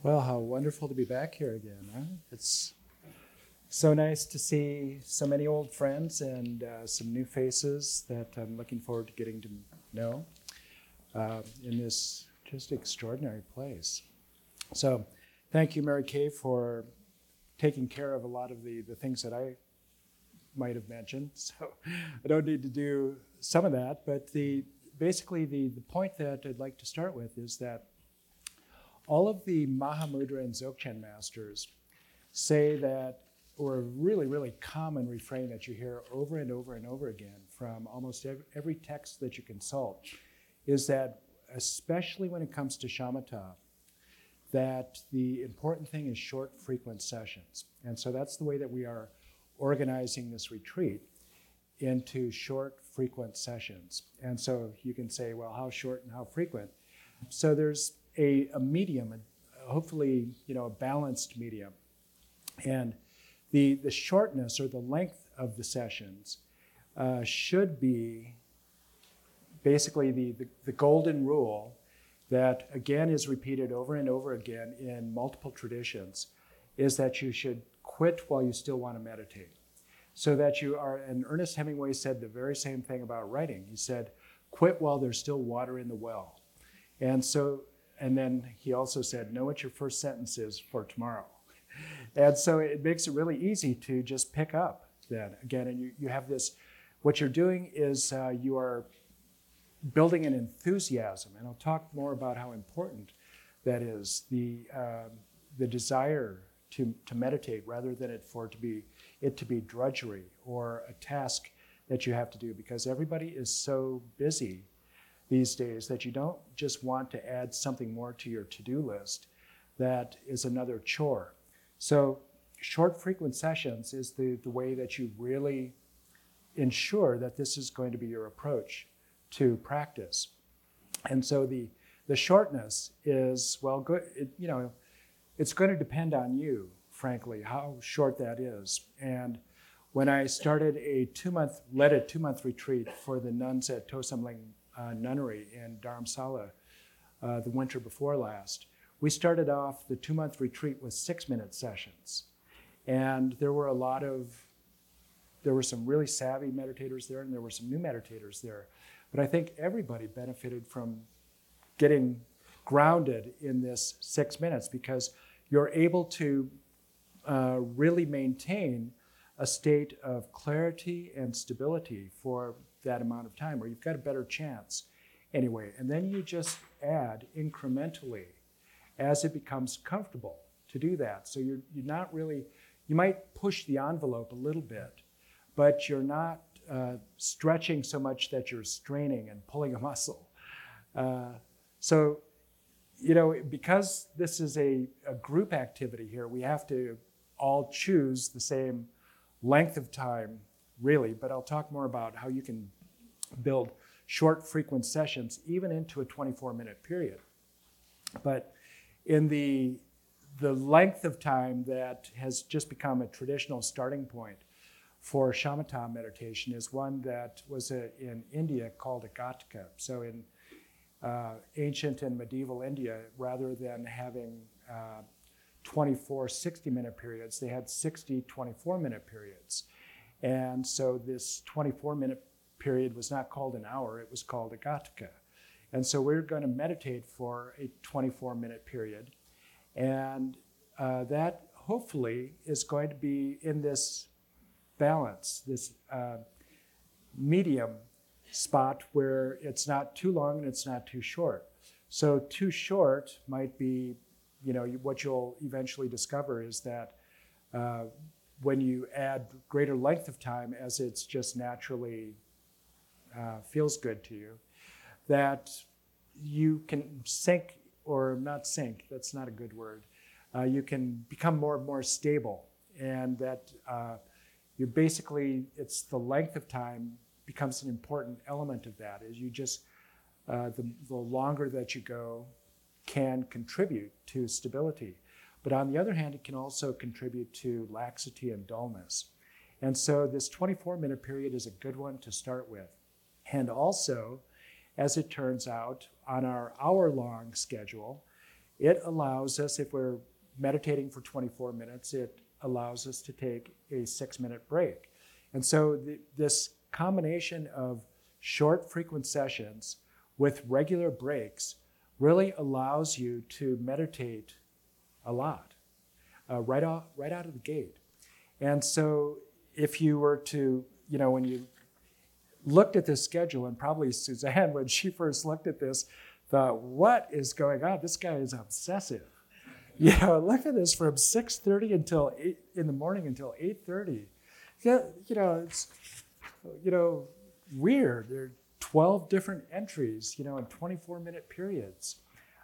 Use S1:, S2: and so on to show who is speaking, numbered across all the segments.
S1: Well, how wonderful to be back here again, huh? It's so nice to see so many old friends and some new faces that I'm looking forward to getting to know in this just extraordinary place. So, thank you, Mary Kay, for taking care of a lot of the things that I might have mentioned. So, I don't need to do some of that, but basically the point that I'd like to start with is that all of the Mahamudra and Dzogchen masters say that, or a really, really common refrain that you hear over and over and over again from almost every text that you consult, is that, especially when it comes to shamatha, that the important thing is short, frequent sessions. And so that's the way that we are organizing this retreat into short, frequent sessions. And so you can say, well, how short and how frequent? So there's a medium, hopefully, a balanced medium. And the shortness or the length of the sessions should be basically the golden rule that, again, is repeated over and over again in multiple traditions, is that you should quit while you still want to meditate. So that you are, and Ernest Hemingway said the very same thing about writing. He said, quit while there's still water in the well. And then he also said, know what your first sentence is for tomorrow. And so it makes it really easy to just pick up then again. And you have this, what you're doing is you are building an enthusiasm. And I'll talk more about how important that is, the desire to meditate rather than it to be drudgery or a task that you have to do, because everybody is so busy these days that you don't just want to add something more to your to-do list that is another chore. So short, frequent sessions is the way that you really ensure that this is going to be your approach to practice. And so the shortness is, well, good. It's going to depend on you, frankly, how short that is. And when I started a 2-month retreat for the nuns at Tosamling Nunnery in Dharamsala the winter before last, we started off the 2-month retreat with 6-minute sessions. And there were some really savvy meditators there, and there were some new meditators there. But I think everybody benefited from getting grounded in this 6 minutes, because you're able to really maintain a state of clarity and stability for that amount of time, or you've got a better chance anyway. And then you just add incrementally as it becomes comfortable to do that. So you're not really, you might push the envelope a little bit, but you're not stretching so much that you're straining and pulling a muscle. So, because this is a group activity here, we have to all choose the same length of time, really, but I'll talk more about how you can build short, frequent sessions even into a 24-minute period. But in the length of time that has just become a traditional starting point for shamatha meditation is one that was in India called a Ghataka. So in ancient and medieval India, rather than having 24 60-minute periods, they had 60 24-minute periods. And so this 24-minute period was not called an hour, it was called a Ghataka. And so we're going to meditate for a 24-minute period. And that hopefully is going to be in this balance, this medium spot where it's not too long and it's not too short. So too short might be, what you'll eventually discover is that when you add greater length of time, as it's just naturally feels good to you, that you can sink, or not sink, that's not a good word, you can become more and more stable, and that it's the length of time becomes an important element of that, is you just, the longer that you go can contribute to stability. But on the other hand, it can also contribute to laxity and dullness. And so this 24-minute period is a good one to start with. And also, as it turns out, on our hour-long schedule, it allows us, if we're meditating for 24 minutes, it allows us to take a 6-minute break. And so this combination of short, frequent sessions with regular breaks really allows you to meditate a lot right out of the gate. And so if you were to, when you looked at this schedule, and probably Suzanne, when she first looked at this, thought, what is going on? This guy is obsessive. Look at this, from 6:30 until 8 in the morning until 8:30. Yeah, it's, weird. There are 12 different entries, in 24-minute periods.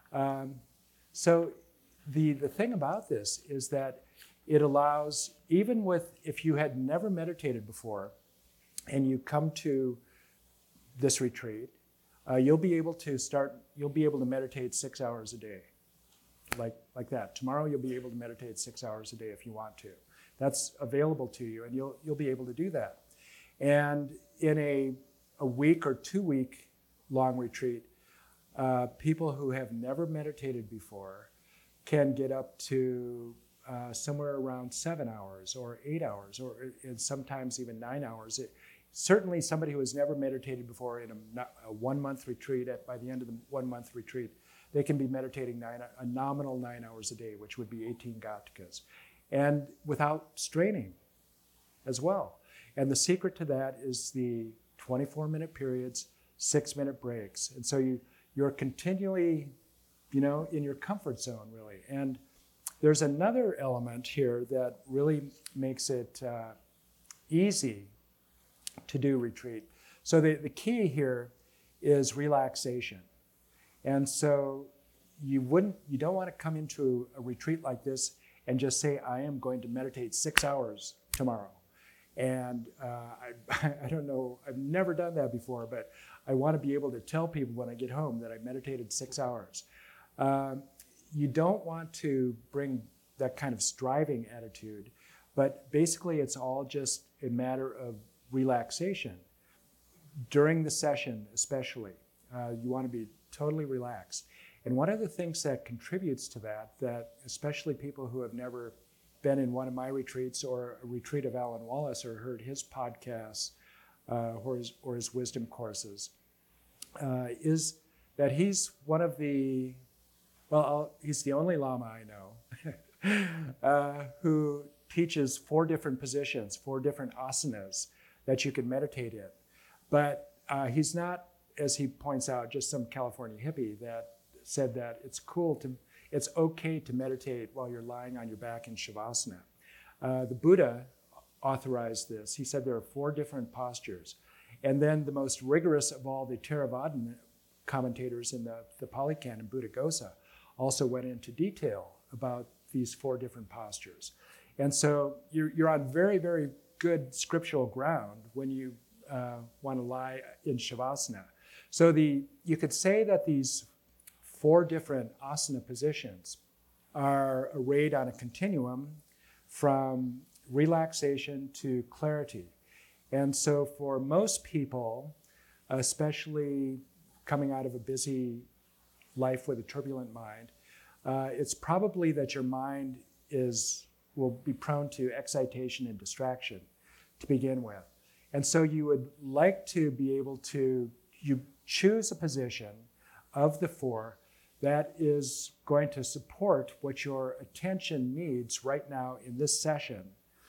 S1: So the thing about this is that it allows, even if you had never meditated before and you come to this retreat, you'll be able to meditate 6 hours a day, like that. Tomorrow you'll be able to meditate 6 hours a day if you want to. That's available to you, and you'll be able to do that. And in a week or 2 week long retreat, people who have never meditated before can get up to somewhere around 7 hours or 8 hours, and sometimes even 9 hours. Certainly somebody who has never meditated before in a 1 month retreat, by the end of the 1 month retreat, they can be meditating a nominal 9 hours a day, which would be 18 Gatikas, and without straining as well. And the secret to that is the 24-minute periods, 6-minute breaks. And so you're continually, in your comfort zone, really. And there's another element here that really makes it easy to do retreat. So the key here is relaxation. And so you don't want to come into a retreat like this and just say, I am going to meditate 6 hours tomorrow. And I don't know, I've never done that before, but I want to be able to tell people when I get home that I meditated 6 hours. You don't want to bring that kind of striving attitude, but basically it's all just a matter of relaxation. During the session especially, you want to be totally relaxed. And one of the things that contributes to that especially people who have never been in one of my retreats or a retreat of Alan Wallace or heard his podcasts or his wisdom courses, is that he's one of the, he's the only Lama I know who teaches 4 different positions, 4 different asanas that you can meditate in. But he's not, as he points out, just some California hippie that said that it's okay to meditate while you're lying on your back in Shavasana. The Buddha authorized this. He said there are 4 different postures. And then the most rigorous of all the Theravadan commentators in the Pali Canon, Buddhaghosa, also went into detail about these 4 different postures. And so you're on very, very good scriptural ground when you want to lie in Shavasana. So you could say that these 4 different asana positions are arrayed on a continuum from relaxation to clarity. And so for most people, especially coming out of a busy life with a turbulent mind, it's probably that your mind will be prone to excitation and distraction to begin with. And so you would like to be able to, you choose a position of the 4 that is going to support what your attention needs right now in this session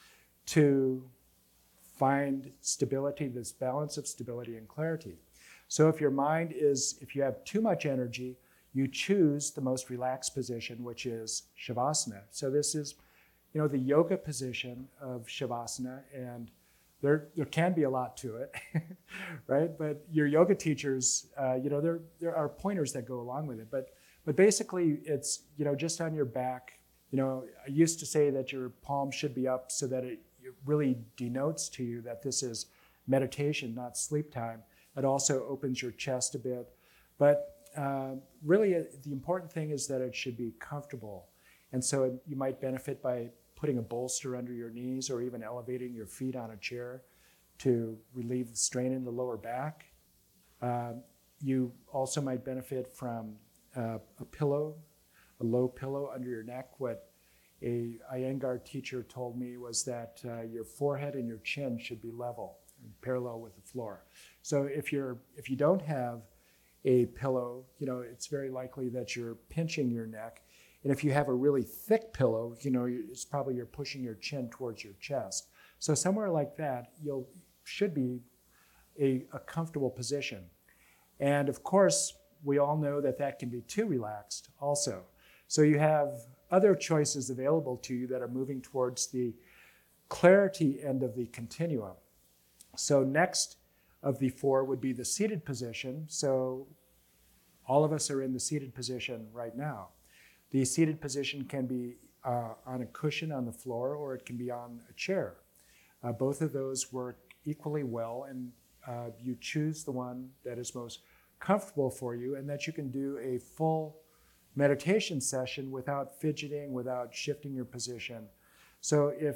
S1: to find stability, this balance of stability and clarity. So if if you have too much energy, you choose the most relaxed position, which is Shavasana. So this is, the yoga position of Shavasana, and there can be a lot to it, right? But your yoga teachers, there are pointers that go along with it. But basically, it's, just on your back. I used to say that your palm should be up so that it really denotes to you that this is meditation, not sleep time. It also opens your chest a bit. But really, the important thing is that it should be comfortable. And so you might benefit by putting a bolster under your knees or even elevating your feet on a chair to relieve the strain in the lower back. You also might benefit from a pillow low pillow under your neck. What a Iyengar teacher told me was that your forehead and your chin should be level, parallel with the floor. So if you don't have a pillow, it's very likely that you're pinching your neck. And if you have a really thick pillow, it's probably you're pushing your chin towards your chest. So somewhere like that, should be a comfortable position. And of course, we all know that can be too relaxed also. So you have other choices available to you that are moving towards the clarity end of the continuum. So next of the four would be the seated position. So all of us are in the seated position right now. The seated position can be on a cushion on the floor, or it can be on a chair. Both of those work equally well, and you choose the one that is most comfortable for you and that you can do a full meditation session without fidgeting, without shifting your position. So if,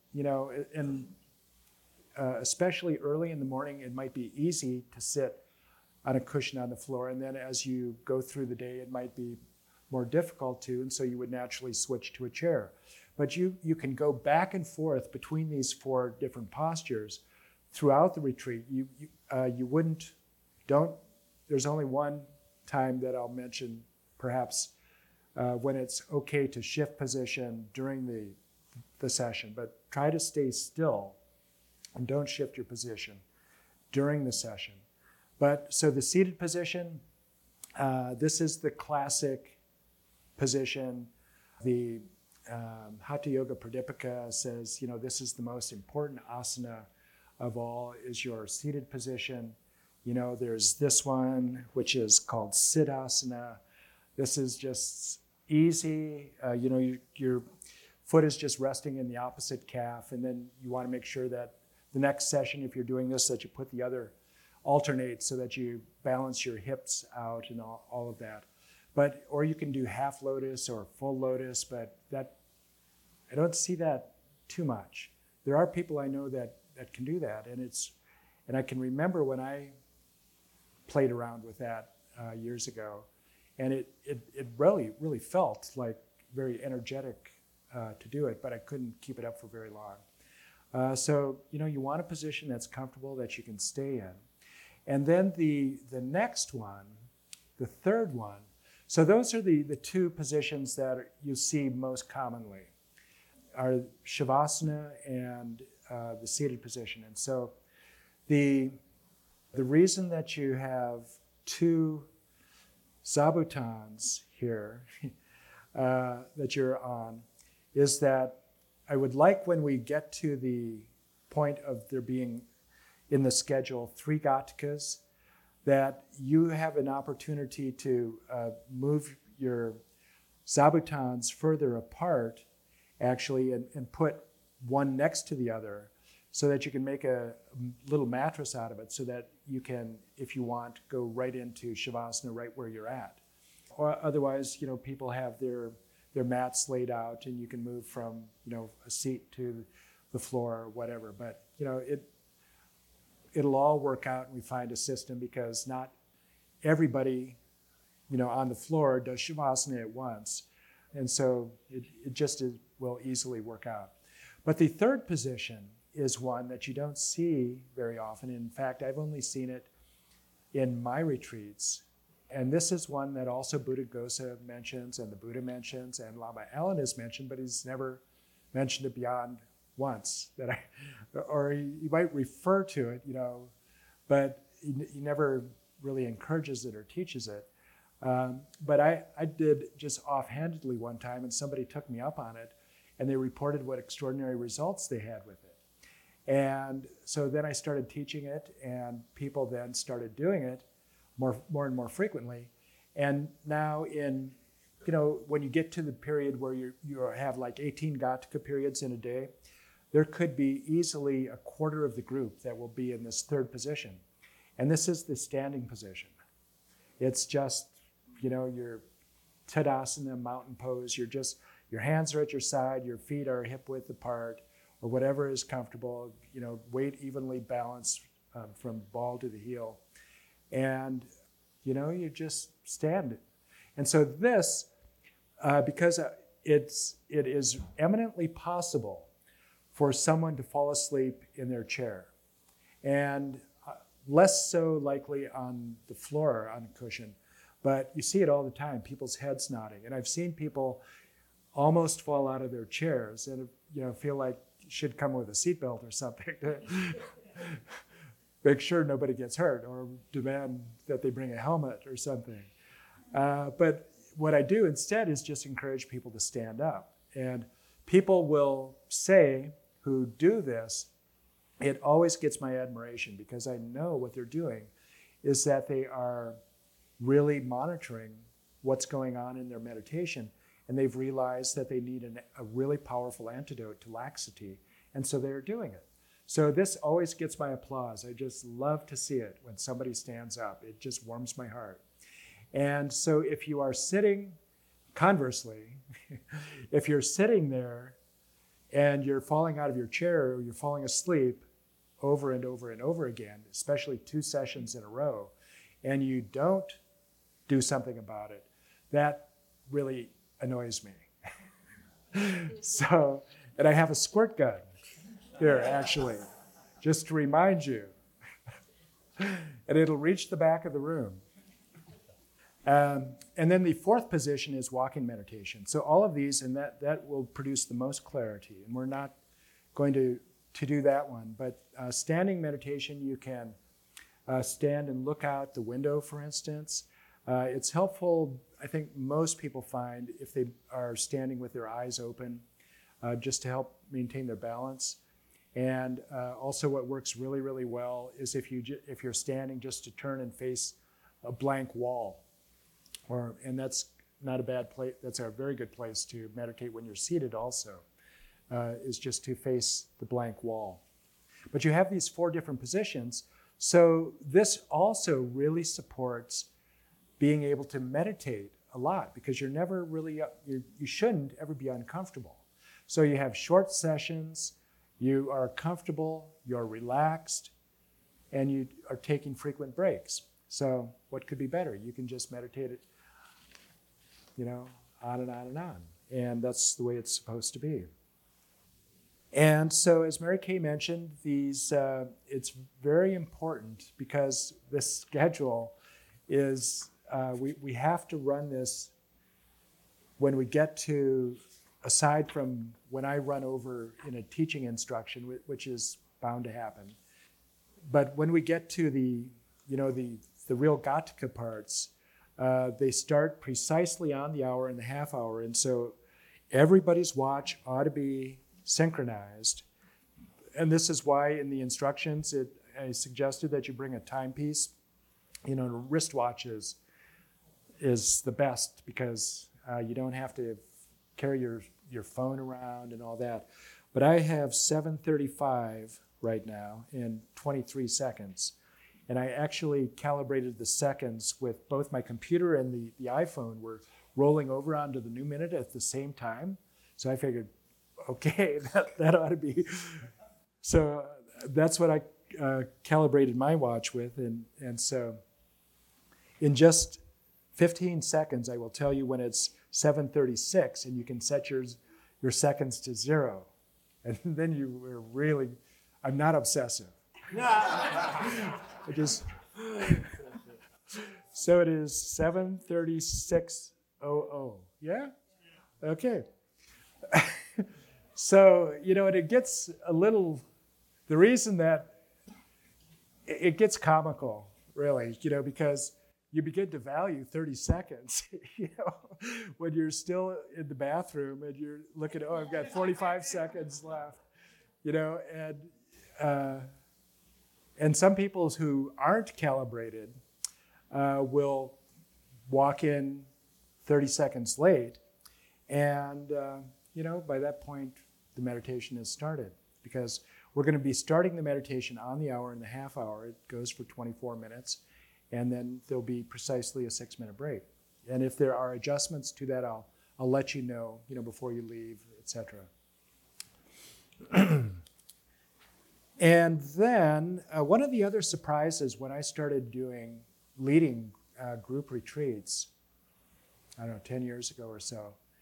S1: especially early in the morning, it might be easy to sit on a cushion on the floor. And then as you go through the day, it might be more difficult to, and so you would naturally switch to a chair. But you can go back and forth between these four different postures throughout the retreat. There's only one time that I'll mention, perhaps, when it's okay to shift position during the session, but try to stay still and don't shift your position during the session. But so the seated position, this is the classic position. The Hatha Yoga Pradipika says, this is the most important asana of all, is your seated position. There's this one, which is called Siddhasana. This is just easy. Your foot is just resting in the opposite calf, and then you want to make sure that the next session, if you're doing this, that you put the other alternate so that you balance your hips out and all of that. Or you can do half lotus or full lotus, but I don't see that too much. There are people I know that can do that, and I can remember when I played around with that years ago, and it really felt like very energetic to do it, but I couldn't keep it up for very long. So you want a position that's comfortable, that you can stay in. And then the next one, the third one, so those are the two positions that you see most commonly, are Shavasana and the seated position. And so the reason that you have two Zabutons here that you're on is that I would like, when we get to the point of there being in the schedule 3 Gatikas, that you have an opportunity to move your Zabutons further apart, actually, and put one next to the other, so that you can make a little mattress out of it, so that you can, if you want, go right into Shavasana right where you're at. Or otherwise, people have their mats laid out, and you can move from, a seat to the floor or whatever. But, it'll all work out, and we find a system, because not everybody, on the floor does Shavasana at once. And so it just will easily work out. But the third position is one that you don't see very often. In fact, I've only seen it in my retreats. And this is one that also Buddhaghosa mentions, and the Buddha mentions, and Lama Allen has mentioned, but he's never mentioned it beyond once. Or he might refer to it, but he never really encourages it or teaches it. But I did just offhandedly one time, and somebody took me up on it, and they reported what extraordinary results they had with it. And so then I started teaching it, and people then started doing it more and more frequently. And now when you get to the period where you have like 18 Gatika periods in a day, there could be easily a quarter of the group that will be in this third position. And this is the standing position. It's just, your Tadasana, mountain pose. Your hands are at your side, your feet are hip width apart, or whatever is comfortable, weight evenly balanced from ball to the heel. And, you just stand. And so this, because it is eminently possible for someone to fall asleep in their chair, and less so likely on the floor on a cushion. But you see it all the time, people's heads nodding. And I've seen people almost fall out of their chairs and feel like should come with a seatbelt or something to make sure nobody gets hurt, or demand that they bring a helmet or something. But what I do instead is just encourage people to stand up. And people will say, who do this, it always gets my admiration, because I know what they're doing is that they are really monitoring what's going on in their meditation, and they've realized that they need a really powerful antidote to laxity, and so they're doing it. So this always gets my applause. I just love to see it when somebody stands up. It just warms my heart. And so if you are sitting, conversely, if you're sitting there and you're falling out of your chair or you're falling asleep over and over and over again, especially 2 sessions in a row, and you don't do something about it, that really annoys me. So, and I have a squirt gun here, actually, just to remind you. And it'll reach the back of the room. And then the 4th position is walking meditation. So all of these, and that will produce the most clarity. And we're not going to do that one. But standing meditation, you can stand and look out the window, for instance. It's helpful, I think most people find, if they are standing with their eyes open, just to help maintain their balance. And also what works really, really well is if you're standing, just to turn and face a blank wall. And that's not a bad place. That's a very good place to meditate when you're seated also, is just to face the blank wall. But you have these 4 different positions. So this also really supports being able to meditate a lot, because you're never really, you shouldn't ever be uncomfortable. So you have short sessions, you are comfortable, you're relaxed, and you are taking frequent breaks. So what could be better? You can just meditate it, on and on and on. And that's the way it's supposed to be. And so, as Mary Kay mentioned, it's very important, because this schedule is, we have to run this when we get to, aside from when I run over in a teaching instruction, which is bound to happen. But when we get to the real Ghataka parts, they start precisely on the hour and the half hour. And so everybody's watch ought to be synchronized. And this is why in the instructions, I suggested that you bring a timepiece. A wristwatch is the best, because you don't have to carry your phone around and all that. But I have 7:35 right now in 23 seconds. And I actually calibrated the seconds with both my computer and the iPhone were rolling over onto the new minute at the same time. So I figured, okay, that ought to be. So that's what I calibrated my watch with. And so in just 15 seconds, I will tell you when it's 7:36, and you can set your seconds to 0. And then you were really, I'm not obsessive. So it is 7:36:00. Yeah? Okay. So, and it gets a little, the reason that it gets comical, really, because you begin to value 30 seconds, when you're still in the bathroom and you're looking, I've got 45 seconds left, and some people who aren't calibrated will walk in 30 seconds late, and by that point, the meditation has started, because we're going to be starting the meditation on the hour and the half hour. It goes for 24 minutes, and then there'll be precisely a 6-minute break. And if there are adjustments to that, I'll let you know, before you leave, etc. And then one of the other surprises when I started leading group retreats, I don't know, 10 years ago or so,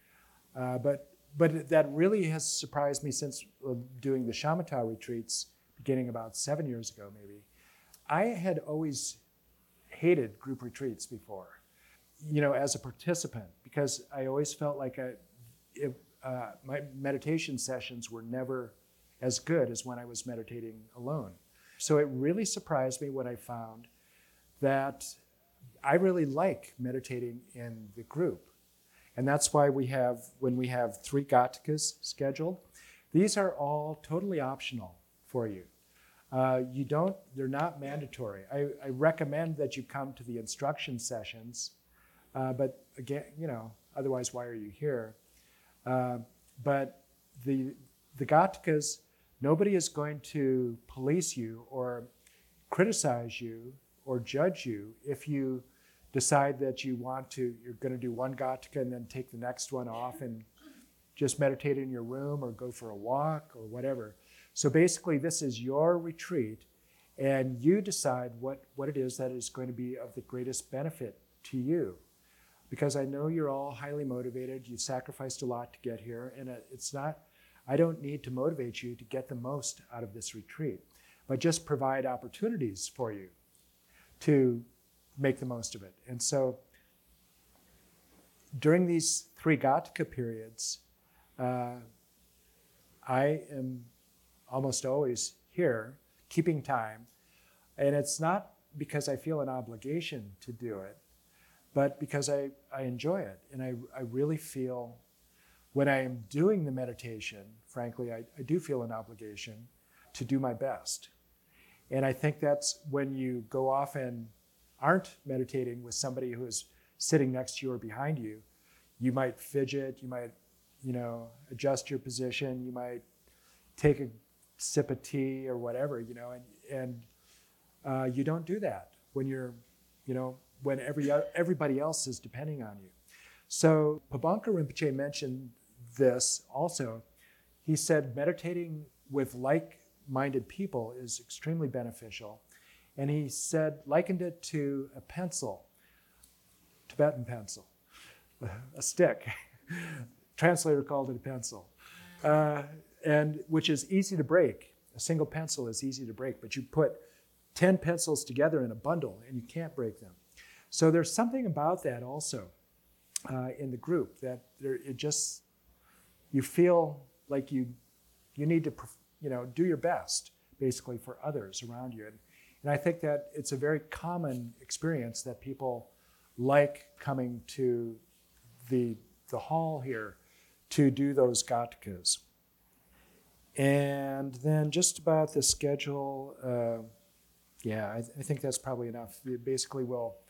S1: But that really has surprised me since doing the Shamatha retreats, beginning about 7 years ago, maybe. I had always hated group retreats before, as a participant, because I always felt like my meditation sessions were never as good as when I was meditating alone. So it really surprised me when I found that I really like meditating in the group. And that's why when we have 3 Gatakas scheduled, these are all totally optional for you. They're not mandatory. I recommend that you come to the instruction sessions, but again, otherwise, why are you here? But the Gatakas, nobody is going to police you or criticize you or judge you if you decide that you're going to do one Gataka and then take the next one off and just meditate in your room or go for a walk or whatever. So basically, this is your retreat, and you decide what it is that is going to be of the greatest benefit to you. Because I know you're all highly motivated, you've sacrificed a lot to get here, and I don't need to motivate you to get the most out of this retreat, but just provide opportunities for you to make the most of it. And so during these 3 Gataka periods, I am almost always here, keeping time. And it's not because I feel an obligation to do it, but because I enjoy it. And I really feel, when I am doing the meditation, frankly, I do feel an obligation to do my best. And I think that's when you go off and aren't meditating with somebody who is sitting next to you or behind you, you might fidget, you might, adjust your position, you might take a sip of tea or whatever, and you don't do that when you're, when everybody else is depending on you. So Pabonka Rinpoche mentioned this also. He said meditating with like-minded people is extremely beneficial. And he likened it to a pencil, Tibetan pencil, a stick. Translator called it a pencil, and which is easy to break. A single pencil is easy to break, but you put 10 pencils together in a bundle and you can't break them. So there's something about that also in the group that you feel like you need to do your best basically for others around you. And I think that it's a very common experience that people like coming to the hall here to do those Gatakas. And then just about the schedule, I think that's probably enough. Basically,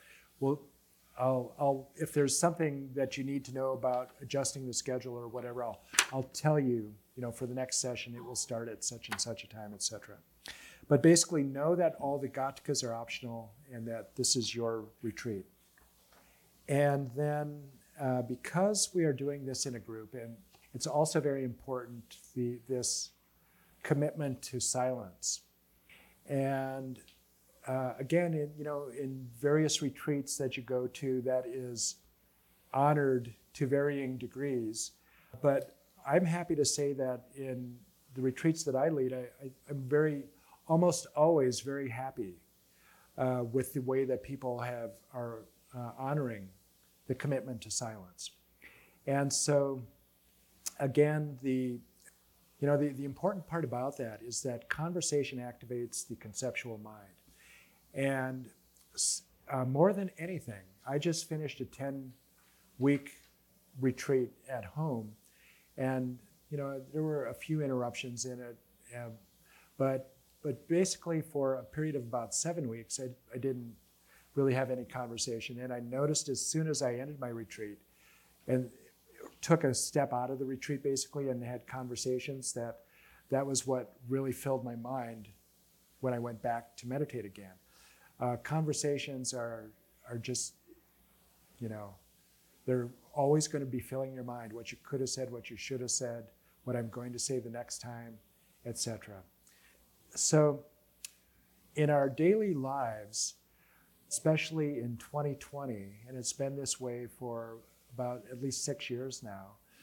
S1: I'll if there's something that you need to know about adjusting the schedule or whatever, I'll tell you, for the next session, it will start at such and such a time, etc. But basically, know that all the Gatakas are optional and that this is your retreat. And then, because we are doing this in a group, and it's also very important, this commitment to silence. And again, in various retreats that you go to, that is honored to varying degrees. But I'm happy to say that in the retreats that I lead, I'm almost always very happy with the way that people are honoring the commitment to silence. And so, again, the important part about that is that conversation activates the conceptual mind. And more than anything, I just finished a 10-week retreat at home, and there were a few interruptions in it, but basically for a period of about 7 weeks, I didn't really have any conversation. And I noticed as soon as I ended my retreat and took a step out of the retreat basically and had conversations, that was what really filled my mind when I went back to meditate again. Conversations are just, they're always going to be filling your mind, what you could have said, what you should have said, what I'm going to say the next time, etc. So in our daily lives, especially in 2020, and it's been this way for about at least 6 years now,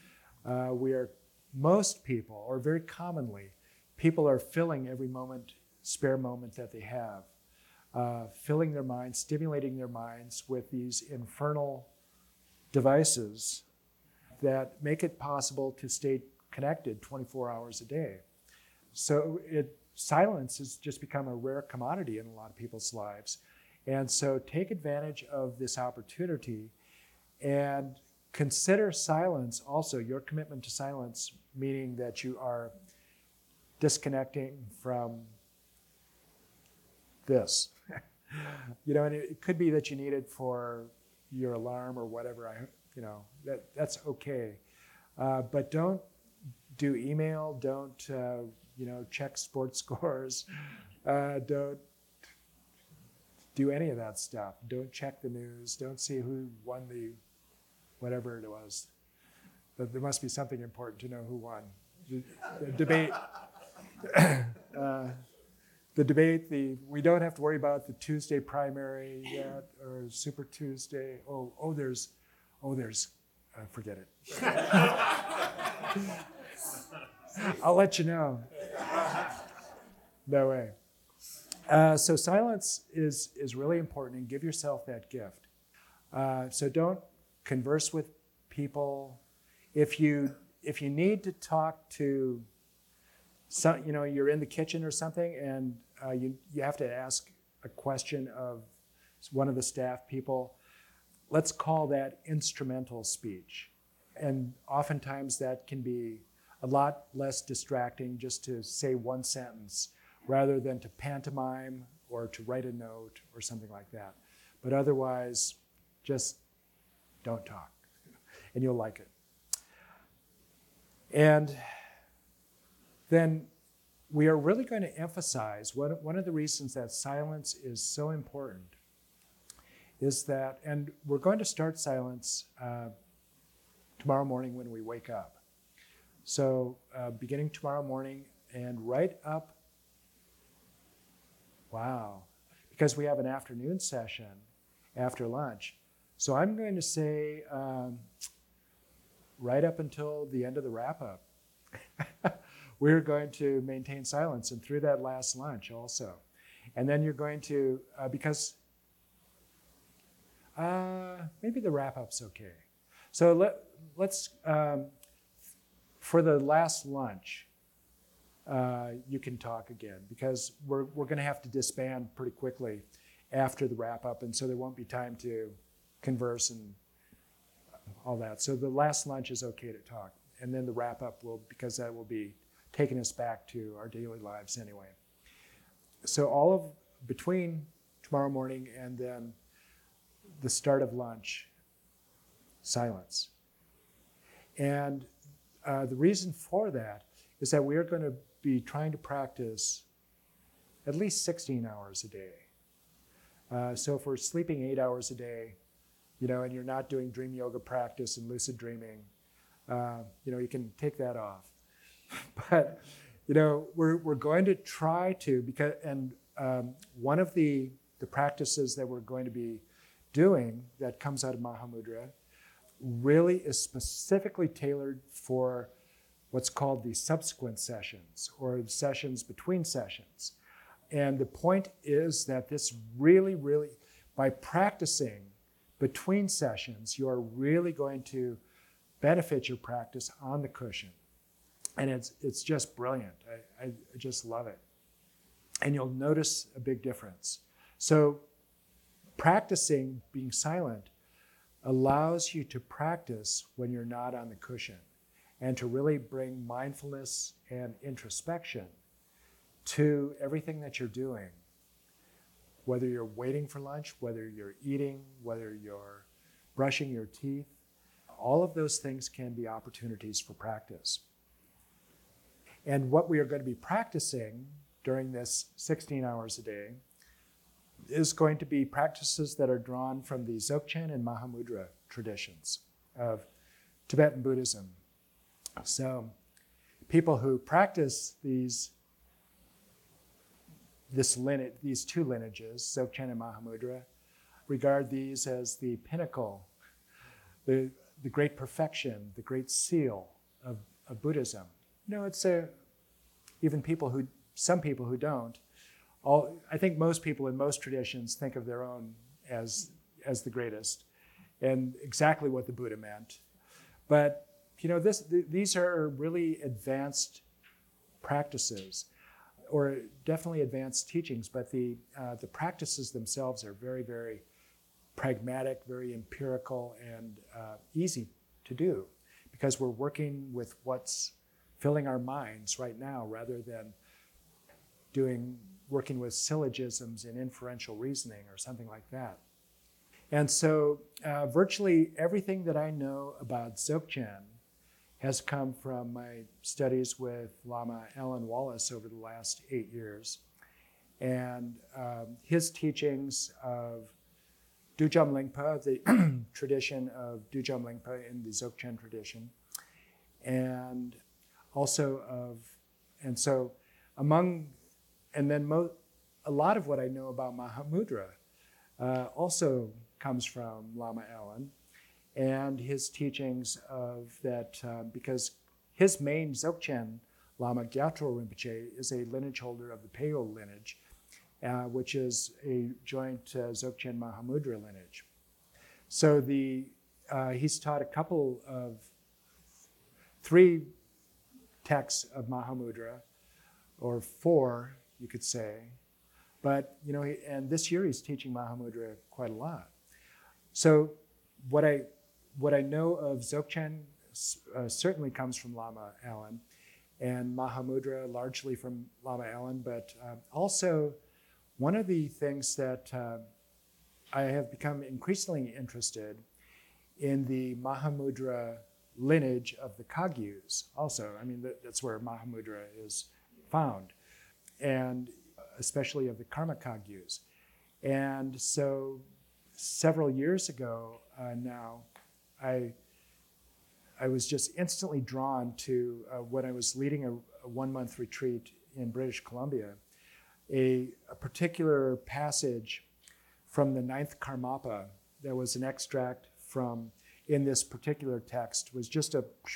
S1: Most people, or very commonly, people are filling every spare moment that they have, filling their minds, stimulating their minds with these infernal devices that make it possible to stay connected 24 hours a day. So silence has just become a rare commodity in a lot of people's lives. And so take advantage of this opportunity and consider silence also, your commitment to silence, meaning that you are disconnecting from this. And it could be that you need it for your alarm or whatever. That's okay. But don't do email. Don't check sports scores. Don't do any of that stuff. Don't check the news. Don't see who won the whatever it was. But there must be something important to know who won. The debate. We don't have to worry about the Tuesday primary yet, or Super Tuesday. Forget it. I'll let you know. No way. So silence is really important, and give yourself that gift. So don't converse with people. If you need to talk to you're in the kitchen or something, and you have to ask a question of one of the staff people, let's call that instrumental speech. And oftentimes that can be a lot less distracting just to say one sentence rather than to pantomime or to write a note or something like that. But otherwise, just don't talk, and you'll like it. And then we are really going to emphasize one of the reasons that silence is so important is that, and we're going to start silence tomorrow morning when we wake up. So beginning tomorrow morning and right up, because we have an afternoon session after lunch. So I'm going to say right up until the end of the wrap-up. We're going to maintain silence, and through that last lunch also. And then you're going to, because maybe the wrap-up's okay. So let's, for the last lunch, you can talk again, because we're going to have to disband pretty quickly after the wrap-up, and so there won't be time to converse and all that. So the last lunch is okay to talk, and then the wrap-up because that will be taking us back to our daily lives anyway. So between tomorrow morning and then the start of lunch, silence. And the reason for that is that we are going to be trying to practice at least 16 hours a day. So if we're sleeping 8 hours a day, and you're not doing dream yoga practice and lucid dreaming, you can take that off. But, we're going to try to, one of the practices that we're going to be doing that comes out of Mahamudra really is specifically tailored for what's called the subsequent sessions, or the sessions between sessions. And the point is that this really, really, by practicing between sessions, you are really going to benefit your practice on the cushion. And it's just brilliant. I just love it. And you'll notice a big difference. So practicing being silent allows you to practice when you're not on the cushion, and to really bring mindfulness and introspection to everything that you're doing, whether you're waiting for lunch, whether you're eating, whether you're brushing your teeth. All of those things can be opportunities for practice. And what we are going to be practicing during this 16 hours a day is going to be practices that are drawn from the Dzogchen and Mahamudra traditions of Tibetan Buddhism. So people who practice these two lineages, Dzogchen and Mahamudra, regard these as the pinnacle, the great perfection, the great seal of Buddhism. It's even some people who don't. I think most people in most traditions think of their own as the greatest and exactly what the Buddha meant. But these are really advanced practices, or definitely advanced teachings. But the practices themselves are very, very pragmatic, very empirical, and easy to do, because we're working with what's filling our minds right now, rather than working with syllogisms and inferential reasoning or something like that. And so virtually everything that I know about Dzogchen has come from my studies with Lama Alan Wallace over the last 8 years, and his teachings of Dujam Lingpa, the tradition of Dujam Lingpa in the Dzogchen tradition, and a lot of what I know about Mahamudra also comes from Lama Alan and his teachings of that, because his main Dzogchen Lama Gyatro Rinpoche is a lineage holder of the Peyo lineage, which is a joint Dzogchen Mahamudra lineage. So he's taught three texts of Mahamudra, or 4, you could say. But, and this year he's teaching Mahamudra quite a lot. So what I know of Dzogchen certainly comes from Lama Alan, and Mahamudra largely from Lama Alan, but also one of the things that I have become increasingly interested in the Mahamudra lineage of the Kagyus also. I mean, that's where Mahamudra is found, and especially of the Karma Kagyus. And so several years ago now, I was just instantly drawn to, when I was leading a 1-month retreat in British Columbia, a particular passage from the 9th Karmapa. There was an extract in this particular text, was just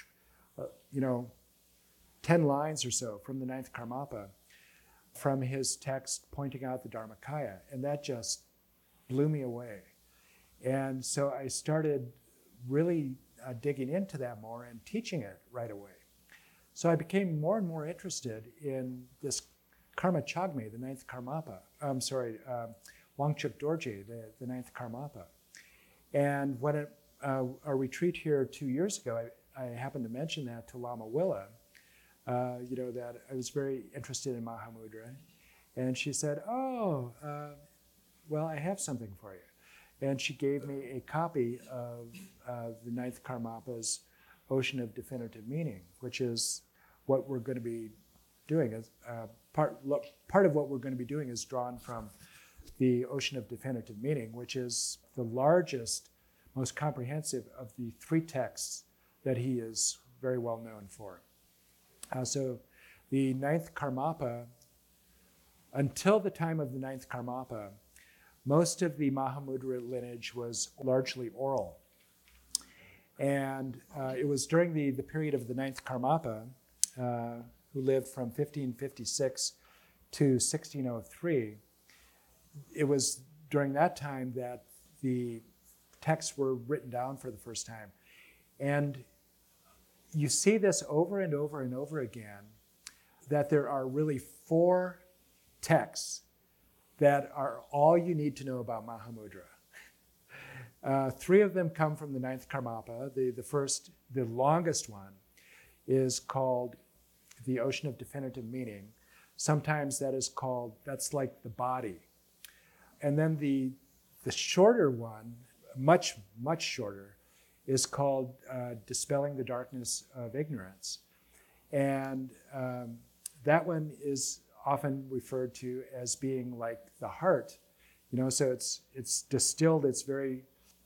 S1: 10 lines or so from the 9th Karmapa, from his text pointing out the Dharmakaya, and that just blew me away. And so I started really digging into that more and teaching it right away. So I became more and more interested in this Karma Chagme, the 9th Karmapa. Wangchuk Dorje, the 9th Karmapa. And when our retreat here 2 years ago, I happened to mention that to Lama Willa, that I was very interested in Mahamudra. And she said, well, I have something for you. And she gave me a copy of the 9th Karmapa's Ocean of Definitive Meaning, which is what we're going to be doing. Part of what we're going to be doing is drawn from the Ocean of Definitive Meaning, which is the largest, most comprehensive of the 3 texts that he is very well known for. So the 9th Karmapa, until the time of the 9th Karmapa, most of the Mahamudra lineage was largely oral. And it was during the period of the 9th Karmapa, who lived from 1556 to 1603, it was during that time that the texts were written down for the first time. And you see this over and over and over again, that there are really 4 texts that are all you need to know about Mahamudra. 3 of them come from the 9th Karmapa. The longest one is called the Ocean of Definitive Meaning. Sometimes that's like the body. And then the shorter one, much, much shorter, is called Dispelling the Darkness of Ignorance. And that one is often referred to as being like the heart, so it's distilled, it's very,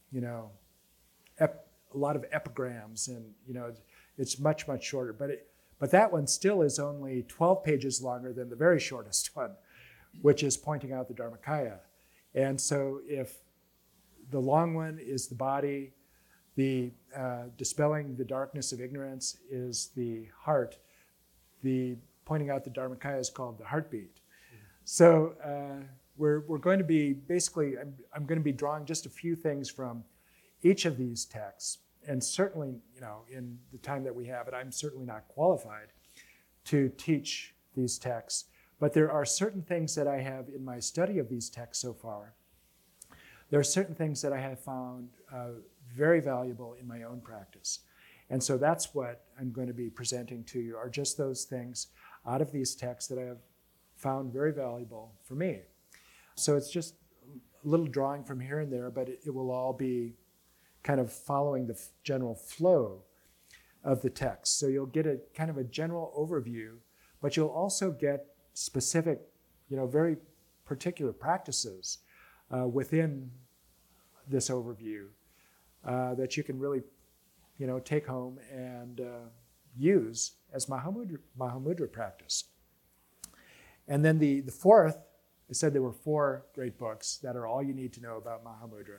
S1: a lot of epigrams, and, it's much, much shorter. But that one still is only 12 pages longer than the very shortest one, which is pointing out the Dharmakaya. And so if the long one is the body, The dispelling the darkness of ignorance is the heart. The pointing out the Dharmakaya is called the heartbeat. So we're going to be basically, I'm going to be drawing just a few things from each of these texts. And certainly, in the time that we have it, I'm certainly not qualified to teach these texts. But there are certain things that I have in my study of these texts so far. There are certain things that I have found very valuable in my own practice. And so that's what I'm going to be presenting to you, are just those things out of these texts that I have found very valuable for me. So it's just a little drawing from here and there, but it will all be kind of following the general flow of the text. So you'll get a kind of a general overview, but you'll also get specific, very particular practices within this overview that you can really, take home and use as Mahamudra practice. And then the fourth, I said there were 4 great books that are all you need to know about Mahamudra.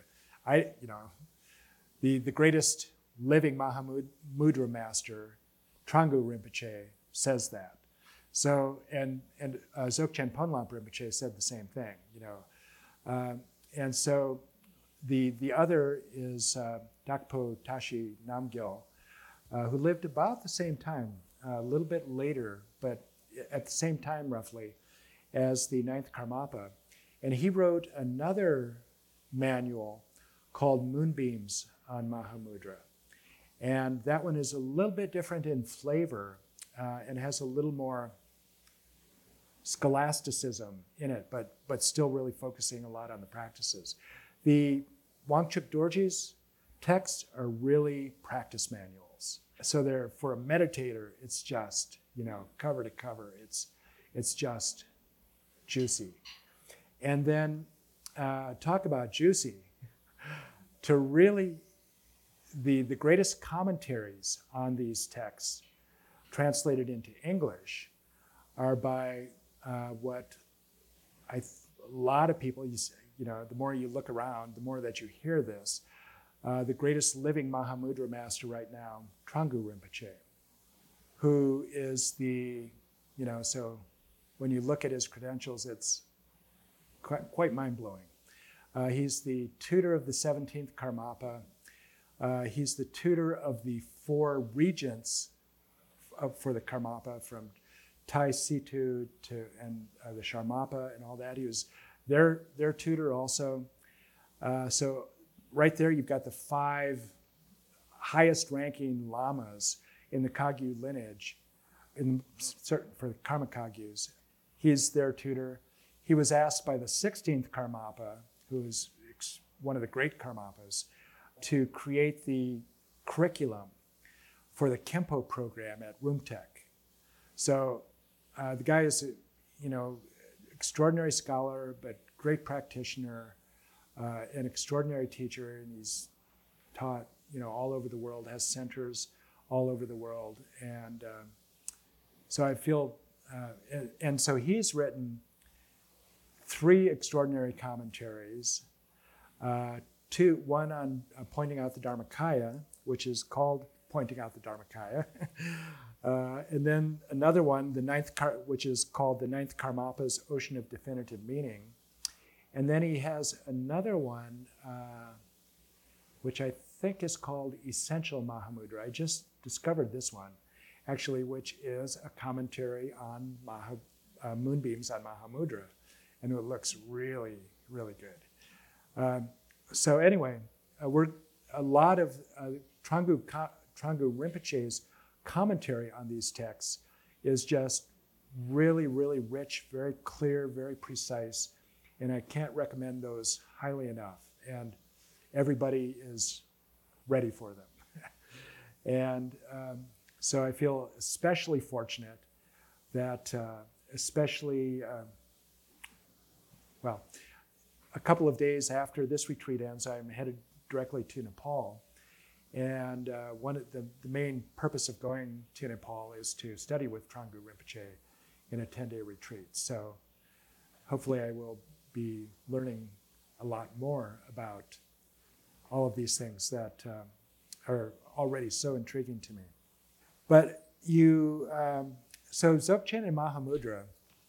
S1: The greatest living Mahamudra master, Trungpa Rinpoche, says that. So, and Dzogchen Ponlop Rinpoche said the same thing, and so the other is Dakpo Tashi Namgyal, who lived about the same time, a little bit later, but at the same time roughly as the 9th Karmapa. And he wrote another manual called Moonbeams on Mahamudra. And that one is a little bit different in flavor and has a little more scholasticism in it, but still really focusing a lot on the practices. The Wangchuck Dorji's texts are really practice manuals. So they're, for a meditator, it's just, cover to cover, it's just juicy. And then talk about juicy, to really, the greatest commentaries on these texts translated into English are by what a lot of people, the more you look around, the more that you hear this, the greatest living Mahamudra master right now, Trungpa Rinpoche, who is so when you look at his credentials, it's quite mind-blowing. He's the tutor of the 17th Karmapa. He's the tutor of the 4 regents for the Karmapa, from Tai Situ and the Sharmapa and all that. He was their tutor also. So right there, you've got the 5 highest ranking lamas in the Kagyu lineage, for the Karma Kagyus. He's their tutor. He was asked by the 16th Karmapa, who is one of the great Karmapas, to create the curriculum for the Kempo program at Rumtek. So the guy is, extraordinary scholar, but great practitioner, an extraordinary teacher, and he's taught, all over the world, has centers all over the world. And so I feel, and so he's written 3 extraordinary commentaries, one on pointing out the Dharmakaya, which is called Pointing Out the Dharmakaya, and then another one, which is called the 9th Karmapa's Ocean of Definitive Meaning. And then he has another one, which I think is called Essential Mahamudra. I just discovered this one, actually, which is a commentary on Moonbeams on Mahamudra. And it looks really, really good. So anyway, a lot of Trungpa Rinpoche's commentary on these texts is just really, really rich, very clear, very precise, and I can't recommend those highly enough. And everybody is ready for them. And so I feel especially fortunate that, a couple of days after this retreat ends, I'm headed directly to Nepal. And one of the main purpose of going to Nepal is to study with Trungpa Rinpoche in a 10-day retreat. So hopefully I will be learning a lot more about all of these things that are already so intriguing to me. But so Dzogchen and Mahamudra,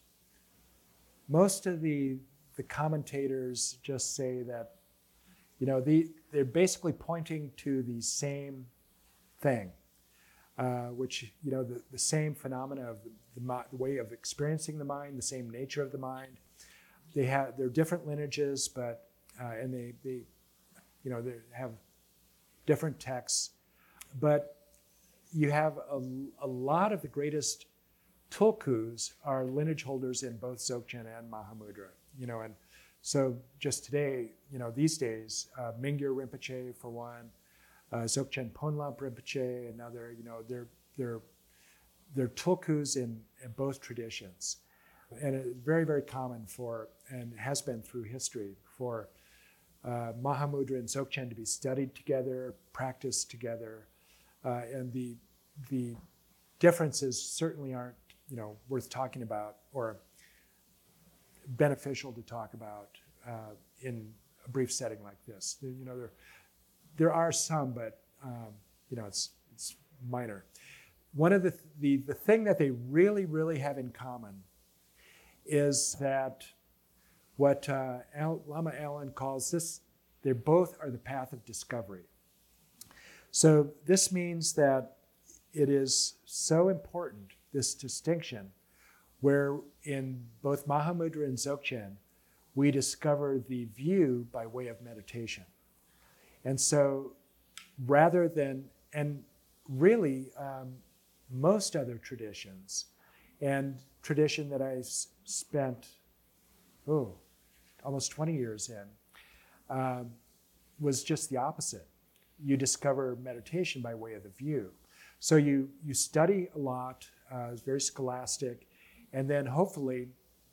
S1: most of the commentators just say that, they're basically pointing to the same thing, which, the same phenomena of the way of experiencing the mind, the same nature of the mind. They're different lineages, but and they have different texts, but you have a lot of the greatest tulkus are lineage holders in both Dzogchen and Mahamudra, and so just today, these days, Mingyur Rinpoche for one, Dzogchen Ponlop Rinpoche, another, they're tulkus in both traditions. And it's very, very common and has been through history, for Mahamudra and Dzogchen to be studied together, practiced together, and the differences certainly aren't, worth talking about or beneficial to talk about in a brief setting like this. There are some, but it's minor. One of the thing that they really, really have in common is that what Lama Allen calls this, they both are the path of discovery. So this means that it is so important, this distinction, where in both Mahamudra and Dzogchen, we discover the view by way of meditation. And so rather than, and really most other traditions, and tradition that I spent, almost 20 years in, was just the opposite. You discover meditation by way of the view. So you study a lot, it's very scholastic, and then hopefully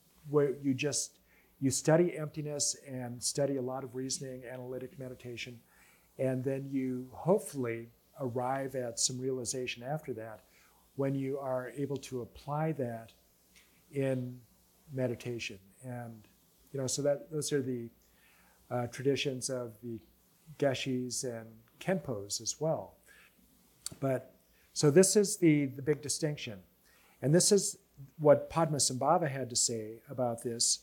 S1: you study emptiness and study a lot of reasoning, analytic meditation, and then you hopefully arrive at some realization after that when you are able to apply that in meditation. And so those are the traditions of the Geshis and Khenpos as well. But so this is the big distinction. And this is what Padmasambhava had to say about this.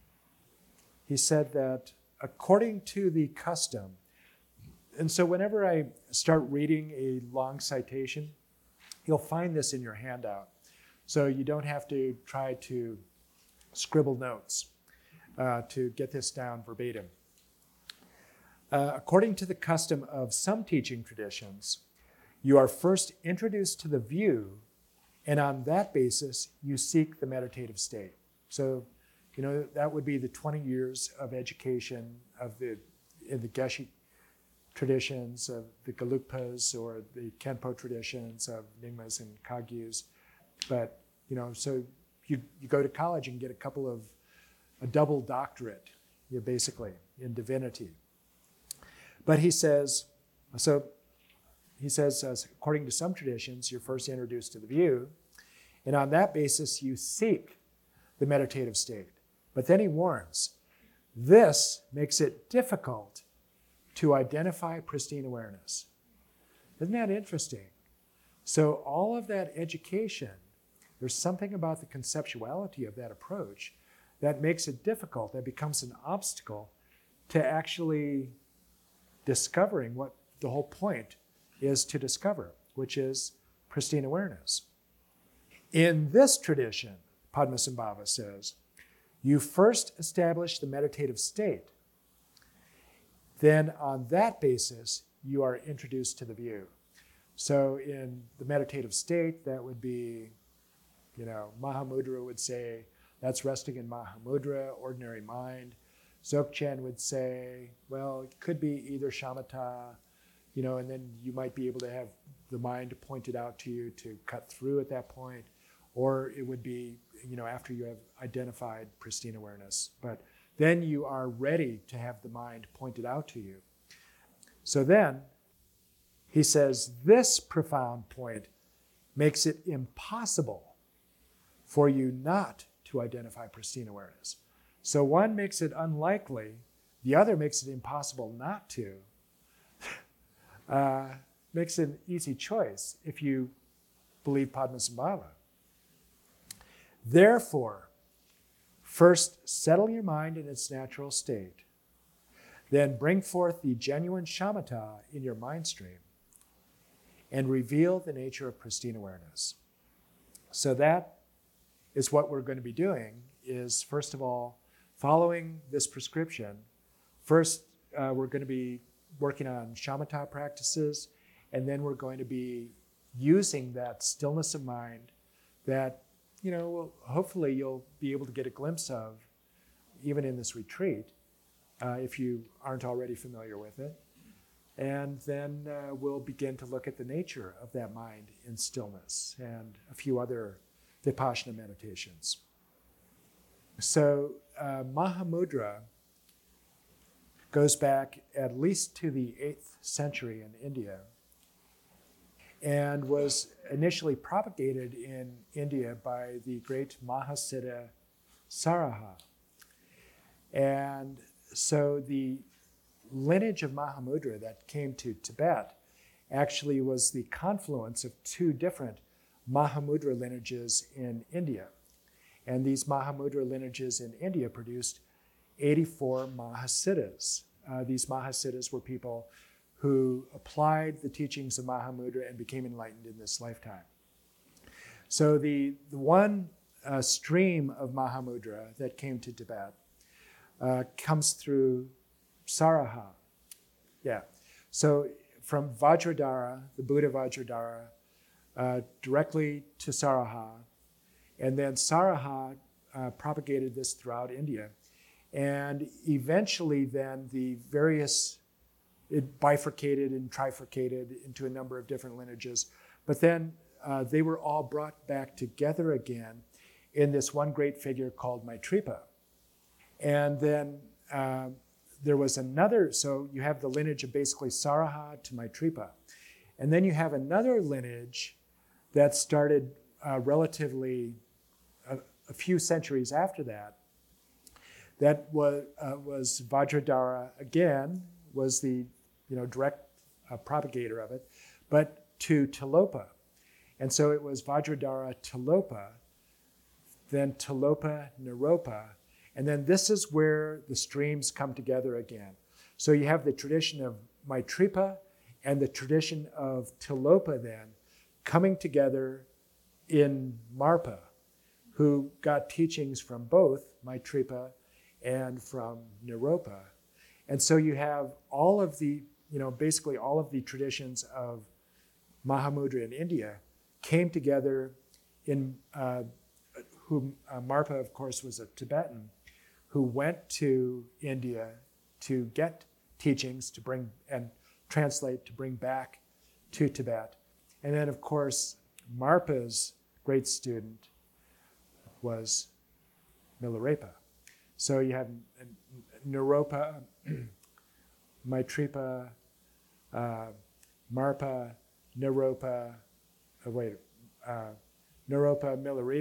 S1: He said that according to the custom, and so whenever I start reading a long citation, you'll find this in your handout. So you don't have to try to scribble notes to get this down verbatim. According to the custom of some teaching traditions, you are first introduced to the view, and on that basis, you seek the meditative state. So, that would be the 20 years of education in the Geshe traditions of the Gelugpas or the Khenpo traditions of Nyingmas and Kagyus. But, so you go to college and get a double doctorate, basically, in divinity. But he says, according to some traditions, you're first introduced to the view, and on that basis, you seek the meditative state. But then he warns, this makes it difficult to identify pristine awareness. Isn't that interesting? So all of that education, there's something about the conceptuality of that approach that makes it difficult, that becomes an obstacle to actually discovering what the whole point is to discover, which is pristine awareness. In this tradition, Padmasambhava says, you first establish the meditative state. Then on that basis, you are introduced to the view. So in the meditative state, that would be, Mahamudra would say, that's resting in Mahamudra, ordinary mind. Dzogchen would say, well, it could be either shamatha, and then you might be able to have the mind pointed out to you to cut through at that point, or it would be, after you have identified pristine awareness. But then you are ready to have the mind pointed out to you. So then, he says, this profound point makes it impossible for you not to identify pristine awareness. So one makes it unlikely, the other makes it impossible not to. makes an easy choice if you believe Padmasambhava. Therefore, first settle your mind in its natural state. Then bring forth the genuine shamatha in your mind stream and reveal the nature of pristine awareness. So that is what we're going to be doing, is first of all, following this prescription. First, we're going to be working on shamatha practices, and then we're going to be using that stillness of mind that, hopefully you'll be able to get a glimpse of even in this retreat, if you aren't already familiar with it. And then we'll begin to look at the nature of that mind in stillness and a few other Vipassana meditations. So Mahamudra goes back at least to the 8th century in India and was initially propagated in India by the great Mahasiddha Saraha. And so the lineage of Mahamudra that came to Tibet actually was the confluence of 2 different Mahamudra lineages in India. And these Mahamudra lineages in India produced 84 Mahasiddhas. These Mahasiddhas were people who applied the teachings of Mahamudra and became enlightened in this lifetime. So the one stream of Mahamudra that came to Tibet comes through Saraha. Yeah. So from Vajradhara, the Buddha Vajradhara, directly to Saraha. And then Saraha propagated this throughout India. And eventually then it bifurcated and trifurcated into a number of different lineages. But then they were all brought back together again in this one great figure called Maitripa. And then there was another, so you have the lineage of basically Saraha to Maitripa. And then you have another lineage that started relatively a few centuries after that. That was Vajradhara again, was the direct propagator of it, but to Tilopa. And so it was Vajradhara Tilopa, then Tilopa Naropa, and then this is where the streams come together again. So you have the tradition of Maitripa and the tradition of Tilopa then coming together in Marpa, who got teachings from both Maitripa and from Naropa. And so you have all of the, basically all of the traditions of Mahamudra in India came together in, Marpa, of course, was a Tibetan who went to India to get teachings to bring and translate to bring back to Tibet. And then, of course, Marpa's great student was Milarepa. So you have Naropa, Maitripa, Marpa, Naropa, Naropa,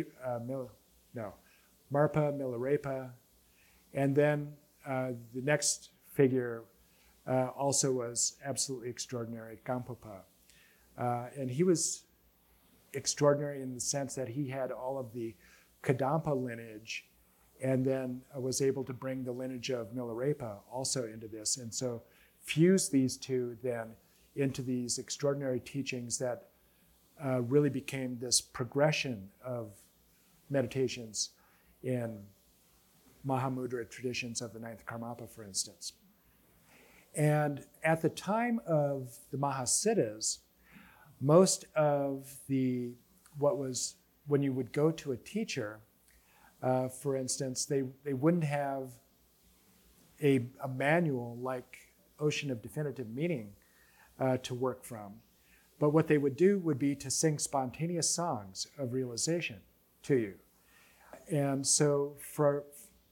S1: Marpa, Milarepa, and then the next figure also was absolutely extraordinary, Gampopa. And he was extraordinary in the sense that he had all of the Kadampa lineage and then was able to bring the lineage of Milarepa also into this. And so fuse these two then into these extraordinary teachings that really became this progression of meditations in Mahamudra traditions of the 9th Karmapa, for instance. And at the time of the Mahasiddhas, most of when you would go to a teacher, for instance, they wouldn't have a manual like Ocean of Definitive Meaning to work from. But what they would do would be to sing spontaneous songs of realization to you. And so for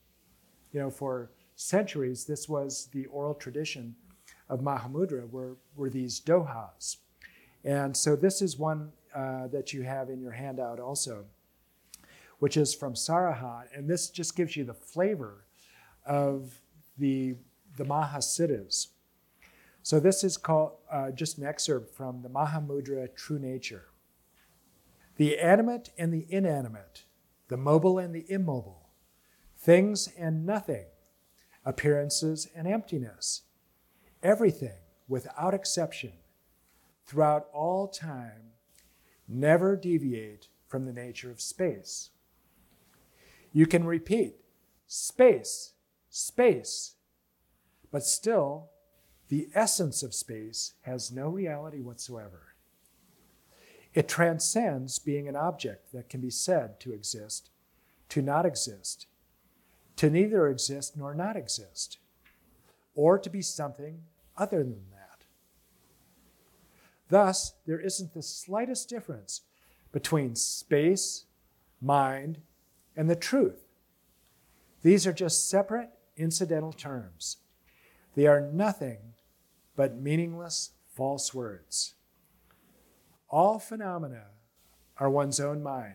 S1: centuries, this was the oral tradition of Mahamudra, were these dohas. And so this is one that you have in your handout also, which is from Saraha. And this just gives you the flavor of the Mahasiddhas. So this is called just an excerpt from the Mahamudra True Nature. The animate and the inanimate, the mobile and the immobile, things and nothing, appearances and emptiness, everything without exception, throughout all time, never deviate from the nature of space. You can repeat, space, space, but still, the essence of space has no reality whatsoever. It transcends being an object that can be said to exist, to not exist, to neither exist nor not exist, or to be something other than that. Thus, there isn't the slightest difference between space, mind, and the truth. These are just separate, incidental terms. They are nothing but meaningless, false words. All phenomena are one's own mind.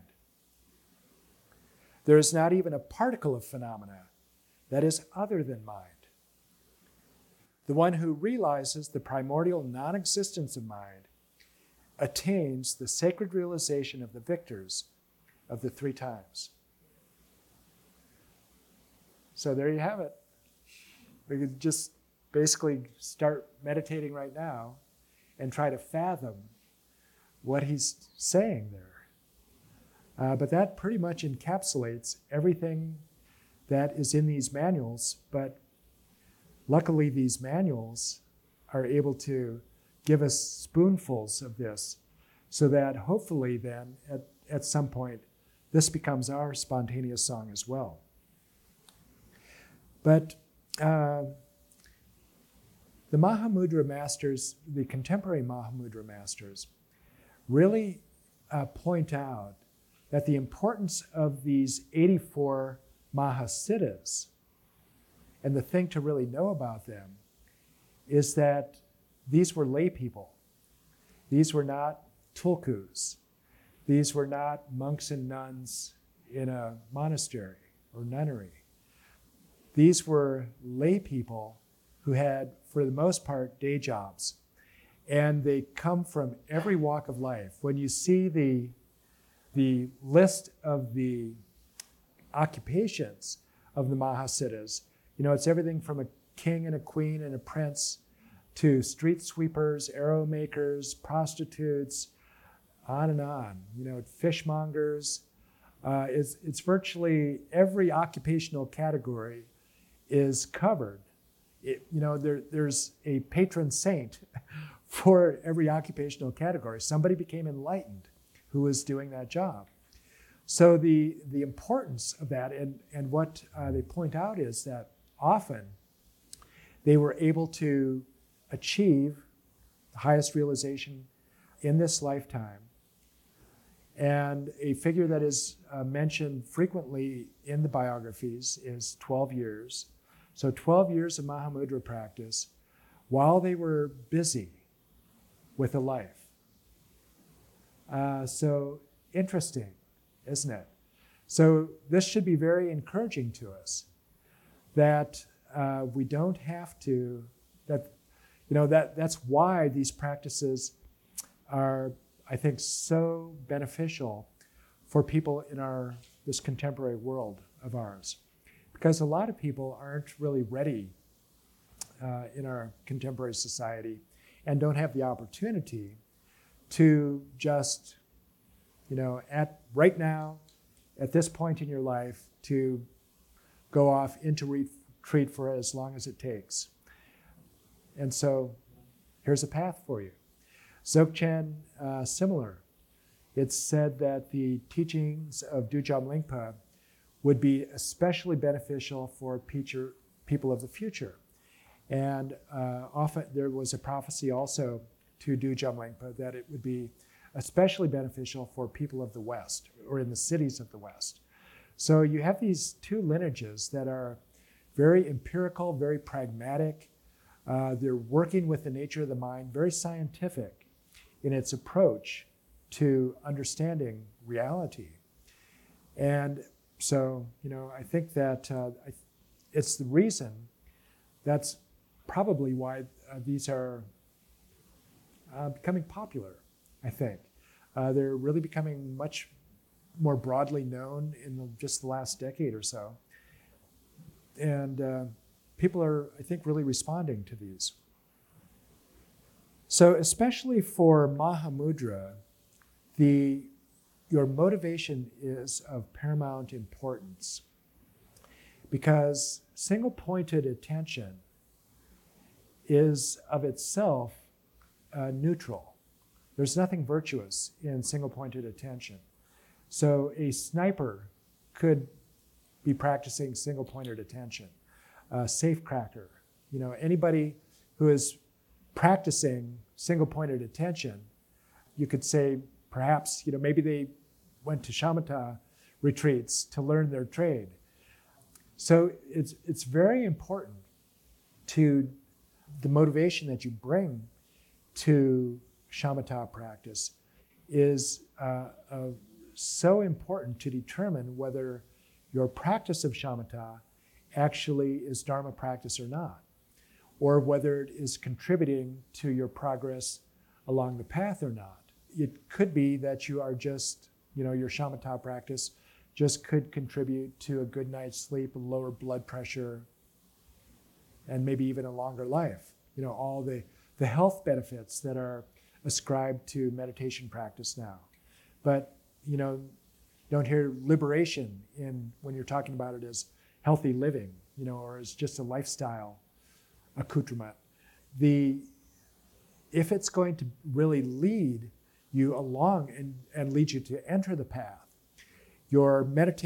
S1: There is not even a particle of phenomena that is other than mind. The one who realizes the primordial non-existence of mind attains the sacred realization of the victors of the three times. So there you have it. We could just basically start meditating right now and try to fathom what he's saying there. But that pretty much encapsulates everything that is in these manuals, but luckily these manuals are able to give us spoonfuls of this so that hopefully then at some point this becomes our spontaneous song as well. But the Mahamudra masters, the contemporary Mahamudra masters, really point out that the importance of these 84 Mahasiddhas, and the thing to really know about them, is that these were lay people. These were not tulkus. These were not monks and nuns in a monastery or nunnery. These were lay people who had, for the most part, day jobs. And they come from every walk of life. When you see the list of the occupations of the Mahasiddhas, you know, it's everything from a king and a queen and a prince to street sweepers, arrow makers, prostitutes, on and on. You know, fishmongers. It's virtually every occupational category is covered. There's a patron saint for every occupational category. Somebody became enlightened who was doing that job. So the importance of that, and what they point out is that often they were able to achieve the highest realization in this lifetime. And a figure that is mentioned frequently in the biographies is 12 years. So 12 years of Mahamudra practice while they were busy with a life. So interesting, isn't it? So this should be very encouraging to us that we don't have to, that's why these practices are, I think, so beneficial for people in this contemporary world of ours. Because a lot of people aren't really ready in our contemporary society and don't have the opportunity to just, right now, at this point in your life, to go off into retreat for as long as it takes. And so here's a path for you. Dzogchen, similar. It's said that the teachings of Dujam Lingpa would be especially beneficial for people of the future. And often there was a prophecy also to Dujam Lingpa that it would be especially beneficial for people of the West or in the cities of the West. So you have these two lineages that are very empirical, very pragmatic. They're working with the nature of the mind, very scientific in its approach to understanding reality. And so, I think that it's the reason that's probably why these are becoming popular, I think. They're really becoming much more broadly known in just the last decade or so. And people are, I think, really responding to these. So especially for Mahamudra, your motivation is of paramount importance, because single-pointed attention is of itself neutral. There's nothing virtuous in single-pointed attention. So a sniper could be practicing single-pointed attention. A safecracker, anybody who is practicing single-pointed attention, you could say perhaps, maybe they went to shamatha retreats to learn their trade. So it's very important to the motivation that you bring to shamatha practice is so important to determine whether your practice of shamatha actually is Dharma practice or not, or whether it is contributing to your progress along the path or not. It could be that you are just, your shamatha practice just could contribute to a good night's sleep, a lower blood pressure, and maybe even a longer life. All the health benefits that are ascribed to meditation practice now. But, don't hear liberation when you're talking about it as healthy living, or as just a lifestyle accoutrement. If it's going to really lead you along and lead you to enter the path, your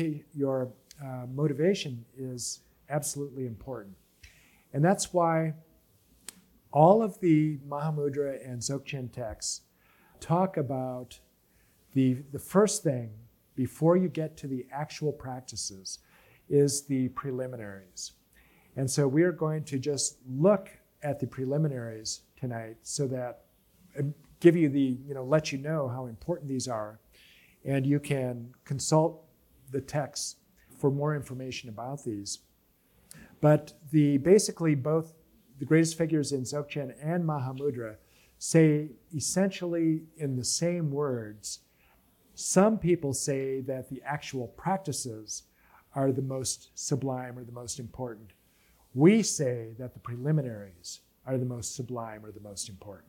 S1: motivation is absolutely important. And that's why all of the Mahamudra and Dzogchen texts talk about the first thing before you get to the actual practices is the preliminaries. And so we are going to just look at the preliminaries tonight so that give you let you know how important these are, and you can consult the texts for more information about these. But basically both the greatest figures in Dzogchen and Mahamudra say essentially in the same words. Some people say that the actual practices are the most sublime or the most important. We say that the preliminaries are the most sublime or the most important.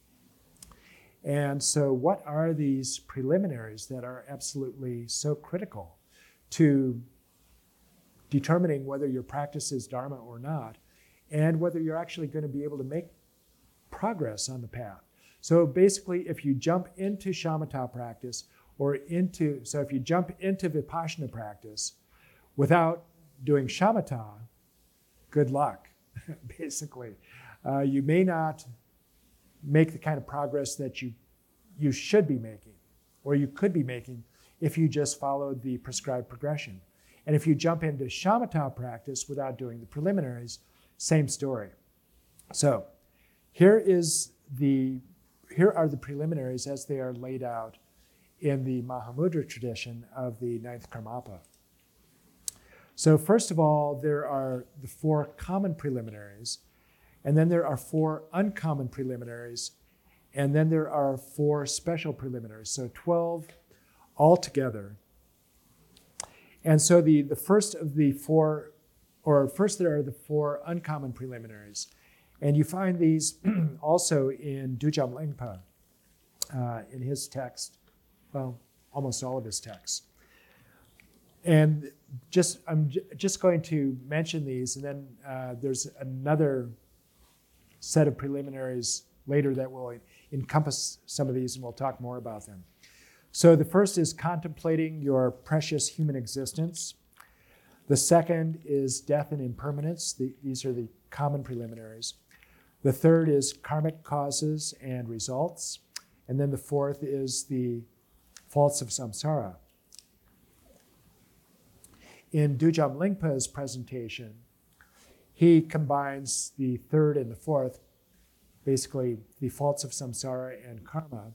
S1: And so what are these preliminaries that are absolutely so critical to determining whether your practice is Dharma or not, and whether you're actually going to be able to make progress on the path? So basically, if you jump into shamatha practice, if you jump into vipassana practice without doing shamatha, good luck, basically. You may not make the kind of progress that you should be making, or you could be making if you just followed the prescribed progression. And if you jump into shamatha practice without doing the preliminaries, same story. So here are the preliminaries as they are laid out in the Mahamudra tradition of the ninth Karmapa. So first of all, there are the 4 common preliminaries, and then there are 4 uncommon preliminaries, and then there are 4 special preliminaries, so 12 altogether. And so the first of the 4, or first there are the 4 uncommon preliminaries, and you find these also in Dujam Lingpa, in his text, well, almost all of his texts. And I'm just going to mention these, and then there's another set of preliminaries later that will encompass some of these, and we'll talk more about them. So the first is contemplating your precious human existence. The second is death and impermanence. These are the common preliminaries. The third is karmic causes and results. And then the fourth is the faults of samsara. In Dujam Lingpa's presentation, he combines the third and the fourth, basically the faults of samsara and karma,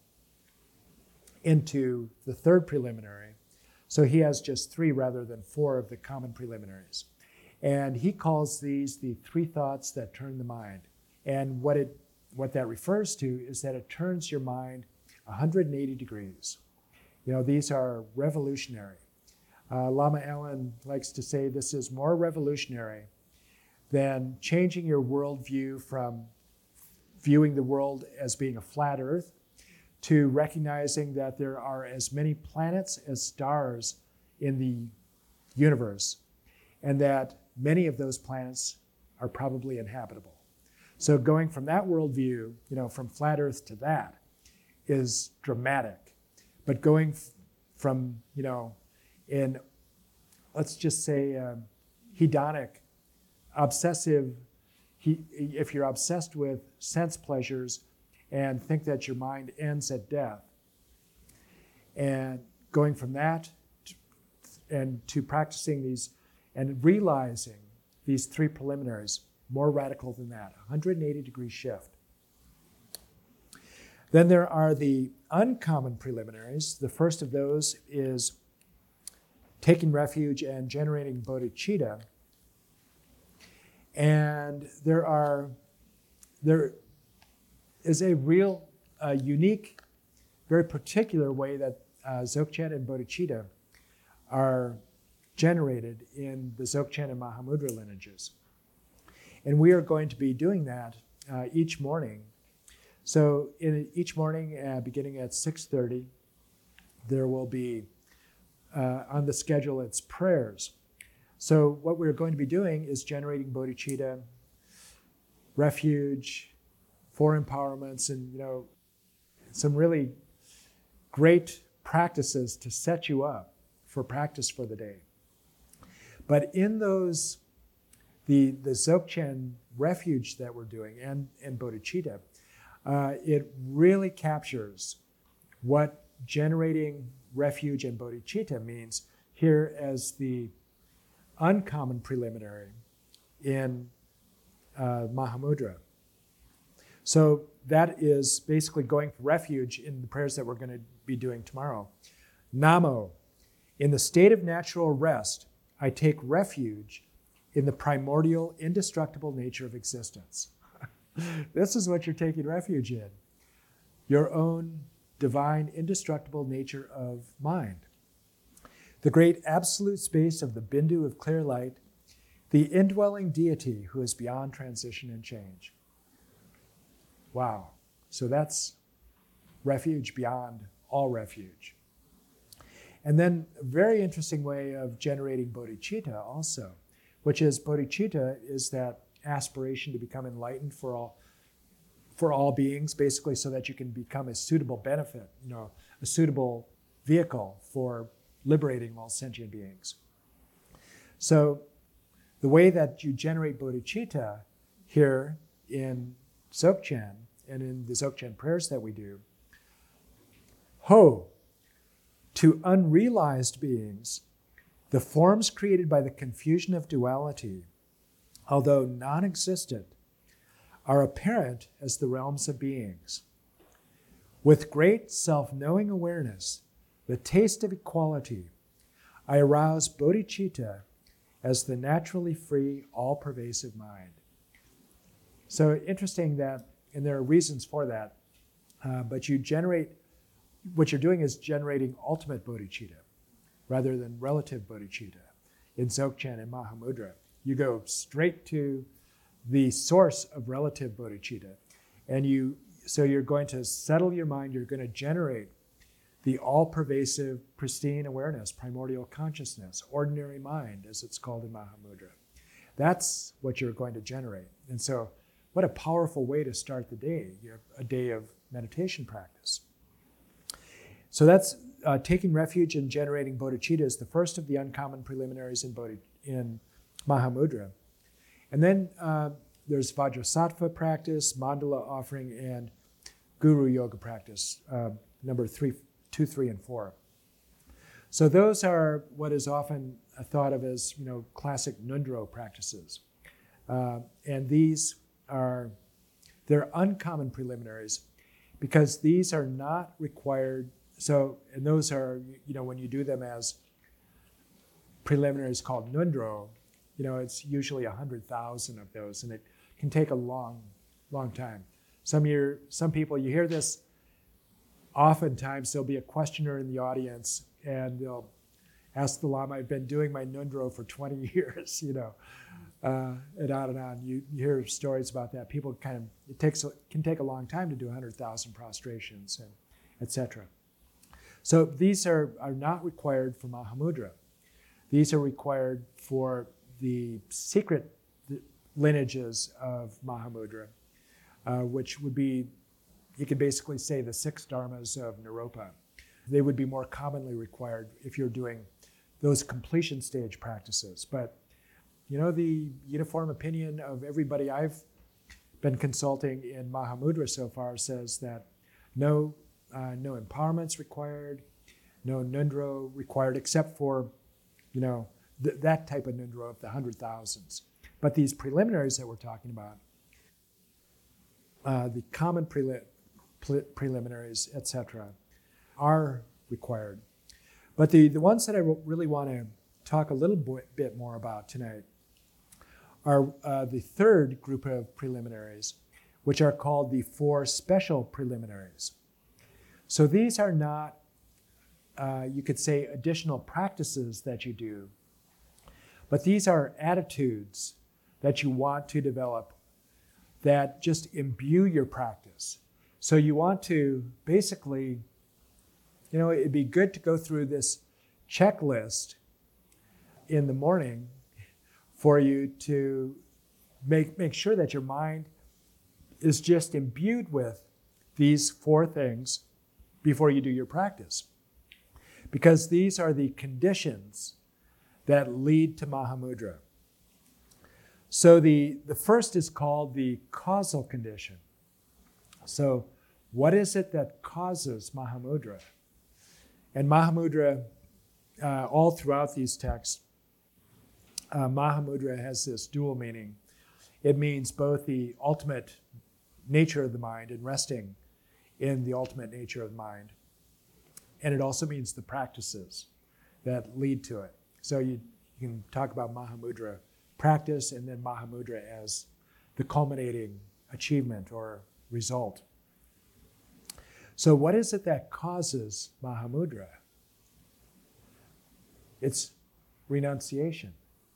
S1: into the third preliminary. So he has just 3 rather than 4 of the common preliminaries. And he calls these the 3 thoughts that turn the mind. And what that refers to is that it turns your mind 180 degrees. These are revolutionary. Lama Allen likes to say this is more revolutionary than changing your worldview from viewing the world as being a flat earth to recognizing that there are as many planets as stars in the universe, and that many of those planets are probably inhabitable. So going from that worldview, from flat earth to that is dramatic. But going from, in, let's just say, hedonic, obsessive, if you're obsessed with sense pleasures and think that your mind ends at death, and going from that to practicing these and realizing these three preliminaries, more radical than that, 180-degree shift. Then there are the uncommon preliminaries. The first of those is taking refuge and generating bodhicitta. And there is a real unique, very particular way that Dzogchen and bodhicitta are generated in the Dzogchen and Mahamudra lineages. And we are going to be doing that each morning. So each morning, beginning at 6:30, there will be, on the schedule, it's prayers. So what we're going to be doing is generating bodhicitta, refuge, four empowerments, and some really great practices to set you up for practice for the day. But in those, the Dzogchen refuge that we're doing and bodhicitta, it really captures what generating refuge and bodhicitta means here as the uncommon preliminary in Mahamudra. So that is basically going for refuge in the prayers that we're going to be doing tomorrow. Namo, in the state of natural rest, I take refuge in the primordial, indestructible nature of existence. This is what you're taking refuge in, your own divine, indestructible nature of mind. The great absolute space of the Bindu of clear light, the indwelling deity who is beyond transition and change. Wow. So that's refuge beyond all refuge. And then a very interesting way of generating bodhicitta also, which is bodhicitta is that aspiration to become enlightened for all beings, basically so that you can become a suitable benefit, a suitable vehicle for liberating all sentient beings. So the way that you generate bodhicitta here in Dzogchen and in the Dzogchen prayers that we do, Ho, to unrealized beings, the forms created by the confusion of duality, although non-existent, are apparent as the realms of beings. With great self-knowing awareness, the taste of equality, I arouse bodhicitta as the naturally free, all-pervasive mind. So interesting that, and there are reasons for that, but what you're doing is generating ultimate bodhicitta rather than relative bodhicitta in Dzogchen and Mahamudra. You go straight to the source of relative bodhicitta, and so you're going to settle your mind, you're going to generate the all-pervasive, pristine awareness, primordial consciousness, ordinary mind, as it's called in Mahamudra. That's what you're going to generate. And so what a powerful way to start the day, a day of meditation practice. So that's taking refuge and generating bodhicitta is the first of the uncommon preliminaries in Mahamudra. And then there's Vajrasattva practice, mandala offering, and guru yoga practice, number 2, 3, and 4. So those are what is often thought of as classic Ngondro practices. And they're uncommon preliminaries because these are not required. So, and those are, when you do them as preliminaries called Ngondro, it's usually 100,000 of those, and it can take a long
S2: long time. Some people, you hear this, oftentimes there'll be a questioner in the audience and they'll ask the Lama, I've been doing my Nundro for 20 years, and on and on. You hear stories about that. People can take a long time to do 100,000 prostrations, and etc. So these are not required for Mahamudra. These are required for the secret lineages of Mahamudra, which would be, you could basically say, the 6 dharmas of Naropa. They would be more commonly required if you're doing those completion stage practices. But the uniform opinion of everybody I've been consulting in Mahamudra so far says that no empowerment's required, no Nundro required, except for, that type of Nundro of the 100,000s. But these preliminaries that we're talking about, the common preliminaries, etc., are required. But the ones that I really want to talk a little bit more about tonight are the third group of preliminaries, which are called the 4 special preliminaries. So these are not, you could say, additional practices that you do, but these are attitudes that you want to develop that just imbue your practice. So you want to basically, it'd be good to go through this checklist in the morning for you to make sure that your mind is just imbued with these 4 things before you do your practice. Because these are the conditions that lead to Mahamudra. So the first is called the causal condition. So what is it that causes Mahamudra? And Mahamudra, all throughout these texts, Mahamudra has this dual meaning. It means both the ultimate nature of the mind and resting in the ultimate nature of the mind. And it also means the practices that lead to it. So you can talk about Mahamudra practice and then Mahamudra as the culminating achievement or result. So what is it that causes Mahamudra? It's renunciation.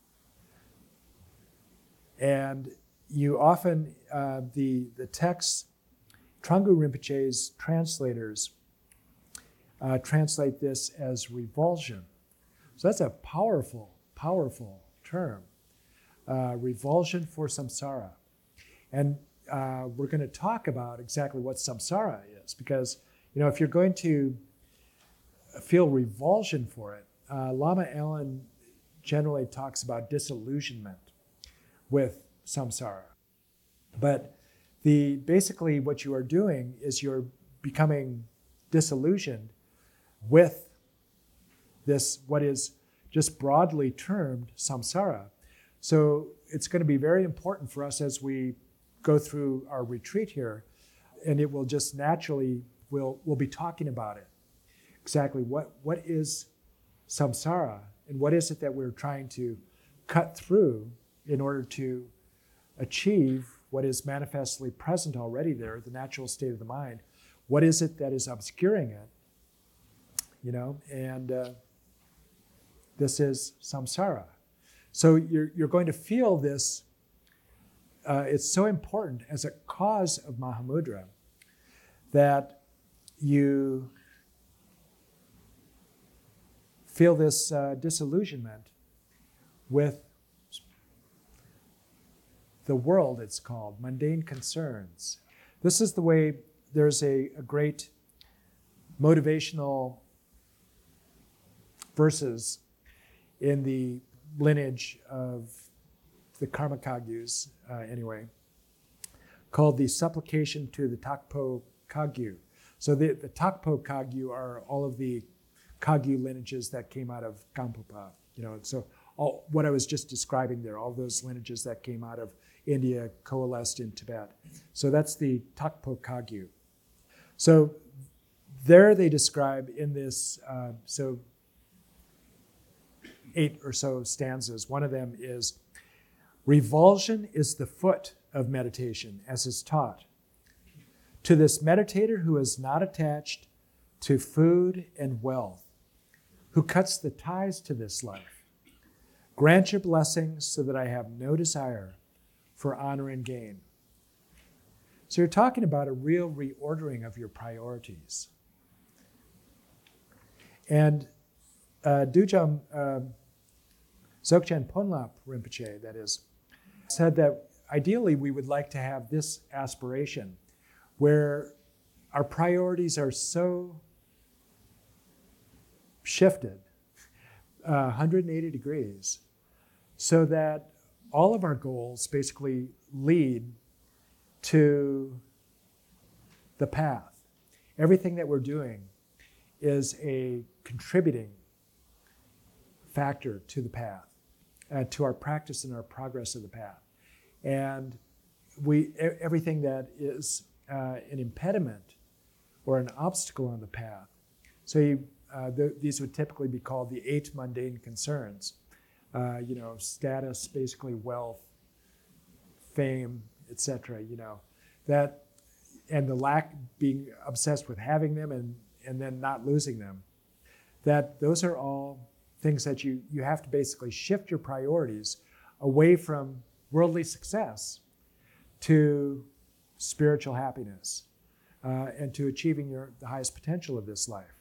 S2: And you often, the texts, Trungpa Rinpoche's translators translate this as revulsion. So that's a powerful, powerful term. Revulsion for samsara. And we're going to talk about exactly what samsara is, because, if you're going to feel revulsion for it, Lama Allen generally talks about disillusionment with samsara. But basically what you are doing is you're becoming disillusioned with this, what is just broadly termed samsara. So it's going to be very important for us as we go through our retreat here, and it will just naturally, we'll be talking about it. Exactly what is samsara, and what is it that we're trying to cut through in order to achieve what is manifestly present already there, the natural state of the mind. What is it that is obscuring it? And this is samsara. So you're going to feel this. It's so important as a cause of Mahamudra that you feel this disillusionment with the world, it's called, mundane concerns. This is the way there's a great motivational verses in the lineage of the Karma Kagyus, anyway, called the Supplication to the Takpo Kagyu. So the Takpo Kagyu are all of the Kagyu lineages that came out of Gampopa. So what I was just describing there, all those lineages that came out of India coalesced in Tibet. So that's the Takpo Kagyu. So there they describe in this, 8 or so stanzas. One of them is, revulsion is the foot of meditation as is taught. To this meditator who is not attached to food and wealth, who cuts the ties to this life, grant your blessings so that I have no desire for honor and gain. So you're talking about a real reordering of your priorities. And Dujam Dzogchen Ponlap Rinpoche, that is, said that ideally we would like to have this aspiration where our priorities are so shifted 180 degrees so that all of our goals basically lead to the path. Everything that we're doing is a contributing factor to the path, to our practice and our progress of the path. And everything that is an impediment or an obstacle on the path. So these would typically be called the 8 mundane concerns. Status, basically wealth, fame, etc. That, and the lack, being obsessed with having them and then not losing them. That those are all things that you have to basically shift your priorities away from worldly success to spiritual happiness and to achieving the highest potential of this life.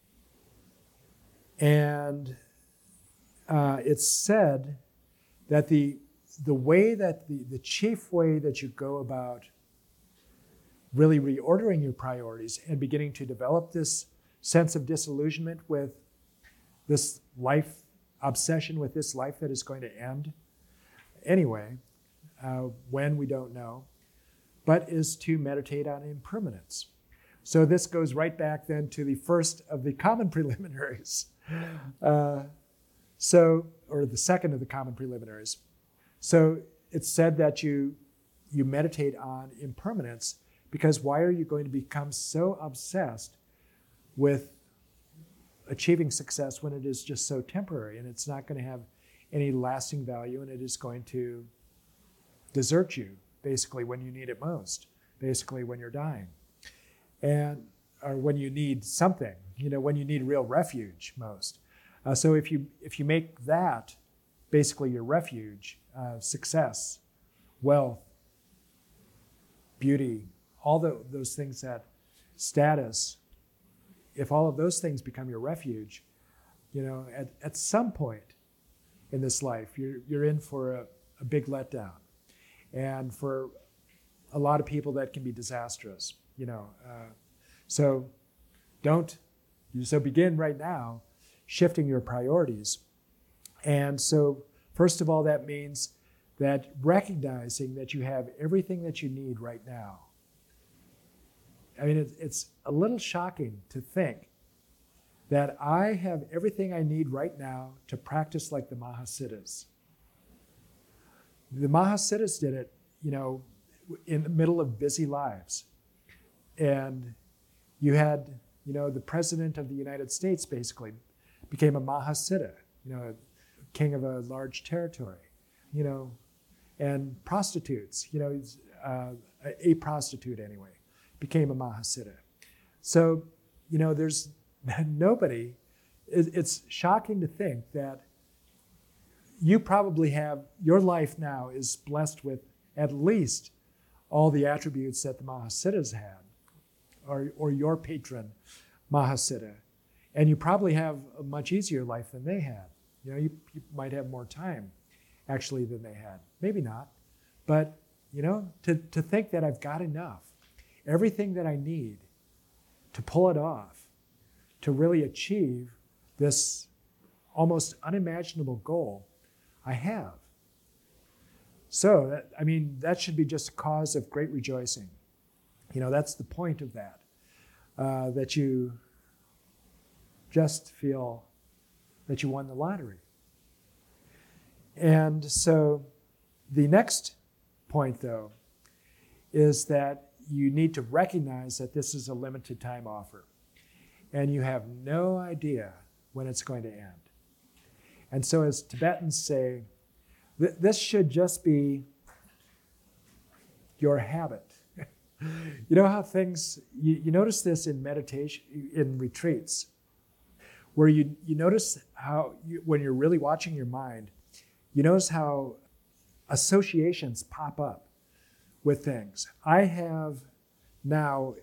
S2: And it's said that the way that the chief way that you go about really reordering your priorities and beginning to develop this sense of disillusionment with this life, obsession with this life that is going to end anyway, when we don't know, but is to meditate on impermanence. So this goes right back then to the first of the common preliminaries. Or the second of the common preliminaries. So it's said that you meditate on impermanence, because why are you going to become so obsessed with achieving success when it is just so temporary and it's not going to have any lasting value, and it is going to desert you basically when you need it most, basically when you're dying, or when you need something, when you need real refuge most. So if you make that basically your refuge, success, wealth, beauty, all those things, that status, if all of those things become your refuge, at some point in this life, you're in for a big letdown. And for a lot of people, that can be disastrous, So begin right now shifting your priorities. And so first of all, that means that recognizing that you have everything that you need right now. I mean, it's a little shocking to think that I have everything I need right now to practice like the Mahasiddhas. The Mahasiddhas did it, in the middle of busy lives. And you had, the president of the United States basically became a Mahasiddha, king of a large territory, and prostitutes, a prostitute anyway, became a Mahasiddha. So, there's nobody, it's shocking to think that you probably have, your life now is blessed with at least all the attributes that the Mahasiddhas had, or your patron Mahasiddha. And you probably have a much easier life than they had. You might have more time, actually, than they had. Maybe not. But, to think that I've got enough, everything that I need to pull it off, to really achieve this almost unimaginable goal, I have. So, that should be just a cause of great rejoicing. That's the point of that, that you just feel that you won the lottery. And so the next point, though, is that you need to recognize that this is a limited time offer, and you have no idea when it's going to end. And so as Tibetans say, this should just be your habit. You know how things, you notice this in meditation, in retreats, where you notice how, when you're really watching your mind, you notice how associations pop up with things. I have now,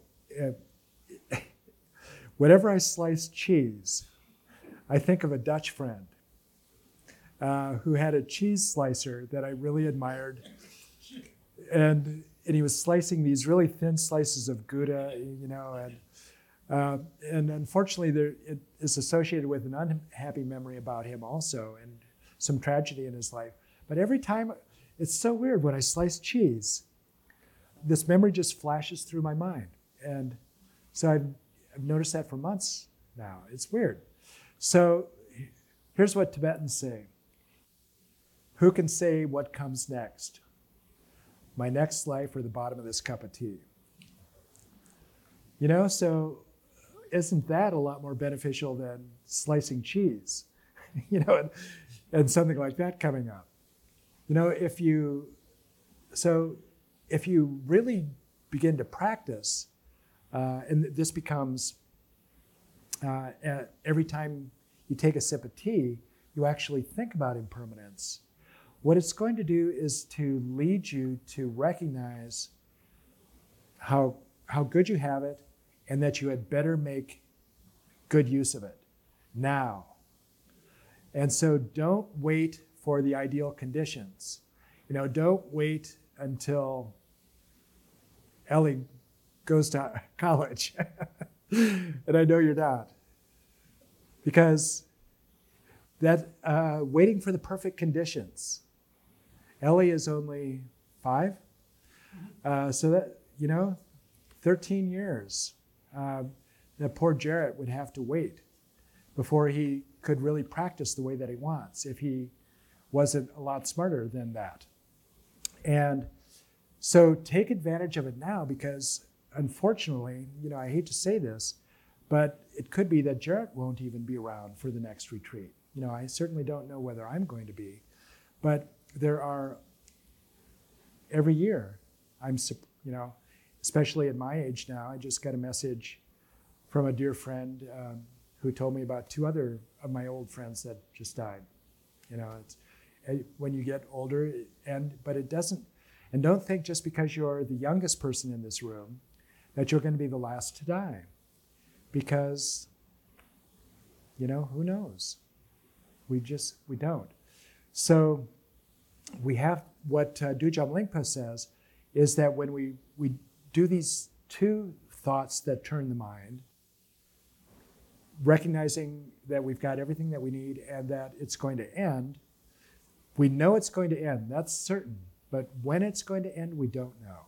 S2: whenever I slice cheese, I think of a Dutch friend who had a cheese slicer that I really admired. And he was slicing these really thin slices of Gouda, and unfortunately it is associated with an unhappy memory about him also, and some tragedy in his life. But every time, it's so weird, when I slice cheese, this memory just flashes through my mind. And so I've noticed that for months now. It's weird. So here's what Tibetans say. Who can say what comes next? My next life or the bottom of this cup of tea? So isn't that a lot more beneficial than slicing cheese? And something like that coming up. If you really begin to practice, and this becomes, every time you take a sip of tea, you actually think about impermanence. What it's going to do is to lead you to recognize how good you have it, and that you had better make good use of it now. And so don't wait for the ideal conditions. Don't wait until Ellie goes to college. And I know you're not. Because that waiting for the perfect conditions. Ellie is only 5. So that, 13 years. That poor Jarrett would have to wait before he could really practice the way that he wants, if he wasn't a lot smarter than that. And so take advantage of it now, because unfortunately, I hate to say this, but it could be that Jarrett won't even be around for the next retreat. I certainly don't know whether I'm going to be, but there are, every year, especially at my age now, I just got a message from a dear friend who told me about 2 other of my old friends that just died. It's when you get older, but it doesn't, and don't think just because you're the youngest person in this room that you're going to be the last to die, because, who knows? We don't. So we have, what Dujam Lingpa says is that when we do these 2 thoughts that turn the mind, recognizing that we've got everything that we need and that it's going to end, we know it's going to end, that's certain, but when it's going to end, we don't know.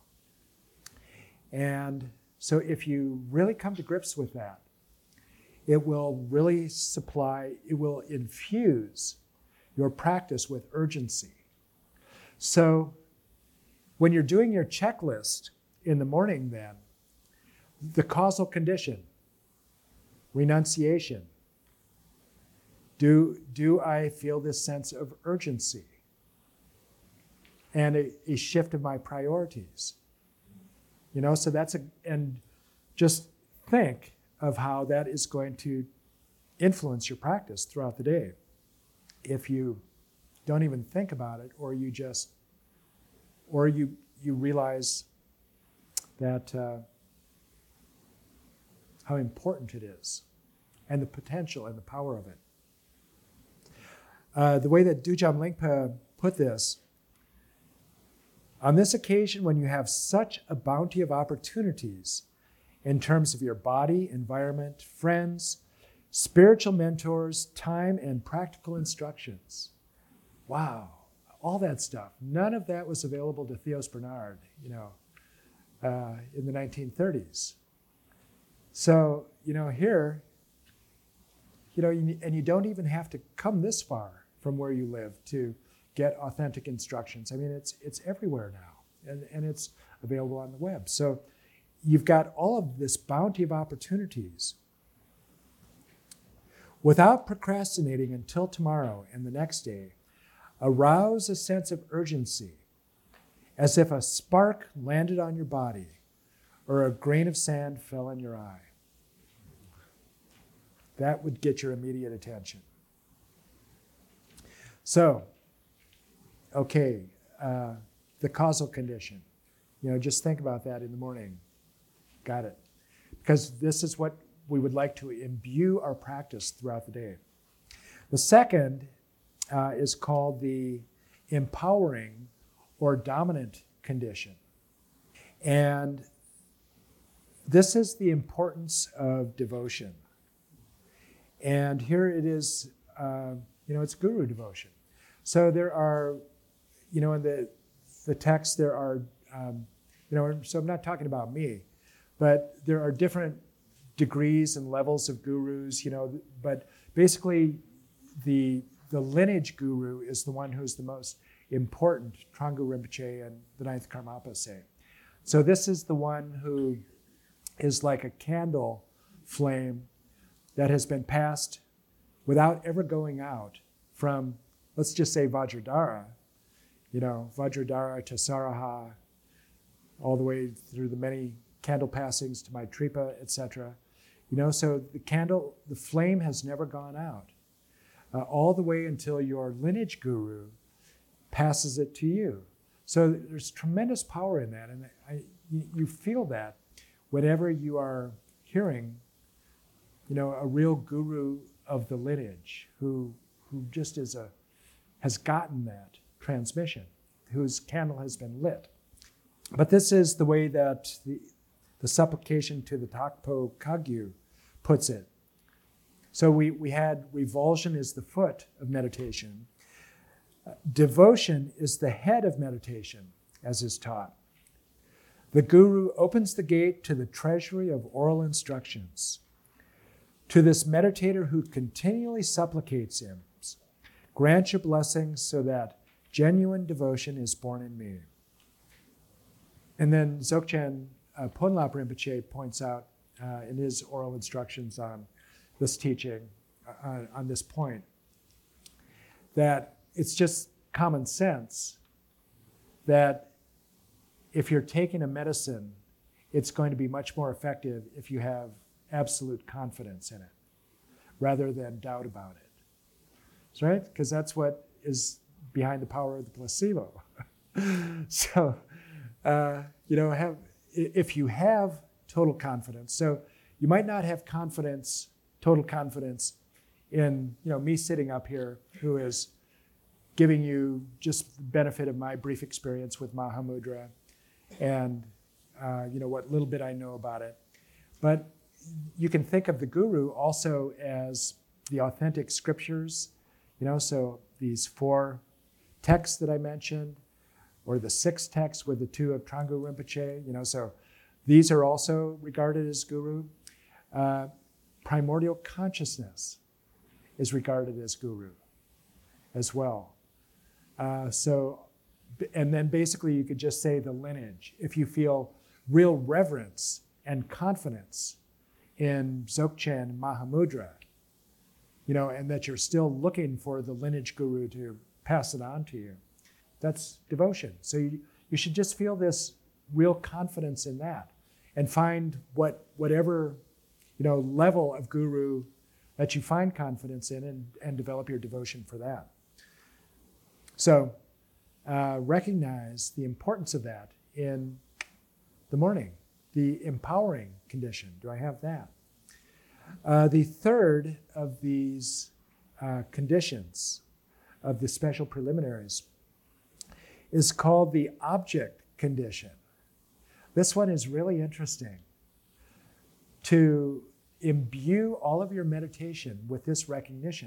S2: And so if you really come to grips with that, it will really it will infuse your practice with urgency. So when you're doing your checklist in the morning then, the causal condition, renunciation, do I feel this sense of urgency and a shift of my priorities? So and just think of how that is going to influence your practice throughout the day. If you don't even think about it, or you realize that how important it is, and the potential and the power of it. The way that Dujam Lingpa put this, on this occasion when you have such a bounty of opportunities in terms of your body, environment, friends, spiritual mentors, time, and practical instructions. Wow, all that stuff. None of that was available to Theos Bernard, in the 1930s. So, here, and you don't even have to come this far from where you live to get authentic instructions. I mean, it's everywhere now, and it's available on the web. So you've got all of this bounty of opportunities. Without procrastinating until tomorrow and the next day, arouse a sense of urgency as if a spark landed on your body or a grain of sand fell in your eye. That would get your immediate attention. So, okay, the causal condition. Just think about that in the morning. Got it. Because this is what we would like to imbue our practice throughout the day. The second is called the empowering or dominant condition. And this is the importance of devotion. And here it is, it's guru devotion. So there are, in the text, there are, so I'm not talking about me, but there are different degrees and levels of gurus, but basically the lineage guru is the one who's the most important, Trungpa Rinpoche and the Ninth Karmapa say. So this is the one who is like a candle flame that has been passed without ever going out from, let's just say Vajradhara, Vajradhara to Saraha, all the way through the many candle passings to Maitripa, etc. So the flame has never gone out, all the way until your lineage guru passes it to you. So there's tremendous power in that, and you feel that whenever you are hearing, a real guru of the lineage who just has gotten that transmission, whose candle has been lit. But this is the way that the supplication to the Takpo Kagyu puts it. So we had revulsion is the foot of meditation. Devotion is the head of meditation, as is taught. The guru opens the gate to the treasury of oral instructions. To this meditator who continually supplicates him, grant your blessings so that genuine devotion is born in me. And then Dzogchen Ponlop Rinpoche points out in his oral instructions on this teaching, on this point, that it's just common sense that if you're taking a medicine, it's going to be much more effective if you have absolute confidence in it rather than doubt about it. That's right? Because that's what is behind the power of the placebo. So, if you have total confidence, so you might not have total confidence in, me sitting up here who is giving you just the benefit of my brief experience with Mahamudra and, what little bit I know about it. But you can think of the guru also as the authentic scriptures, so these 4 texts that I mentioned, or the 6 texts with the 2 of Trungpa Rinpoche, so these are also regarded as guru. Primordial consciousness is regarded as guru as well. And then basically you could just say the lineage. If you feel real reverence and confidence in Dzogchen Mahamudra, and that you're still looking for the lineage guru to pass it on to you, that's devotion. So you should just feel this real confidence in that and find whatever level of guru that you find confidence in and develop your devotion for that. So recognize the importance of that in the morning, the empowering condition. Do I have that? The third of these conditions of the special preliminaries is called the object condition. This one is really interesting. To imbue all of your meditation with this recognition.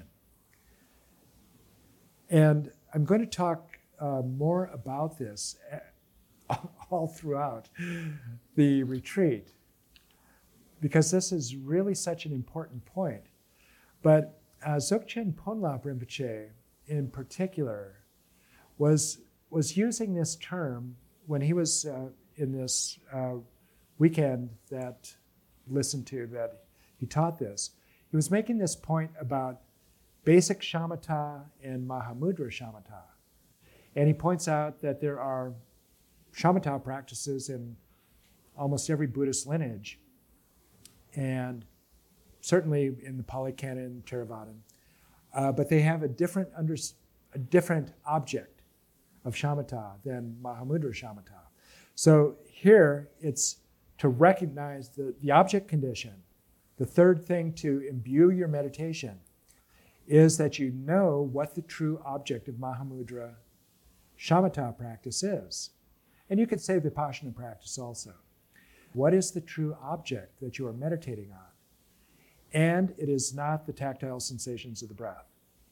S2: And I'm going to talk more about this all throughout the retreat, because this is really such an important point. But Dzogchen Ponlop Rinpoche in particular was using this term when he was in this weekend that listened to that he taught this. He was making this point about basic shamatha and Mahamudra shamatha. And he points out that there are shamatha practices in almost every Buddhist lineage, and certainly in the Pali Canon, Theravadan. But they have a different object of shamatha than Mahamudra shamatha. So here it's to recognize the object condition. The third thing to imbue your meditation is that you know what the true object of Mahamudra shamatha practice is. And you could say Vipassana practice also. What is the true object that you are meditating on? And it is not the tactile sensations of the breath.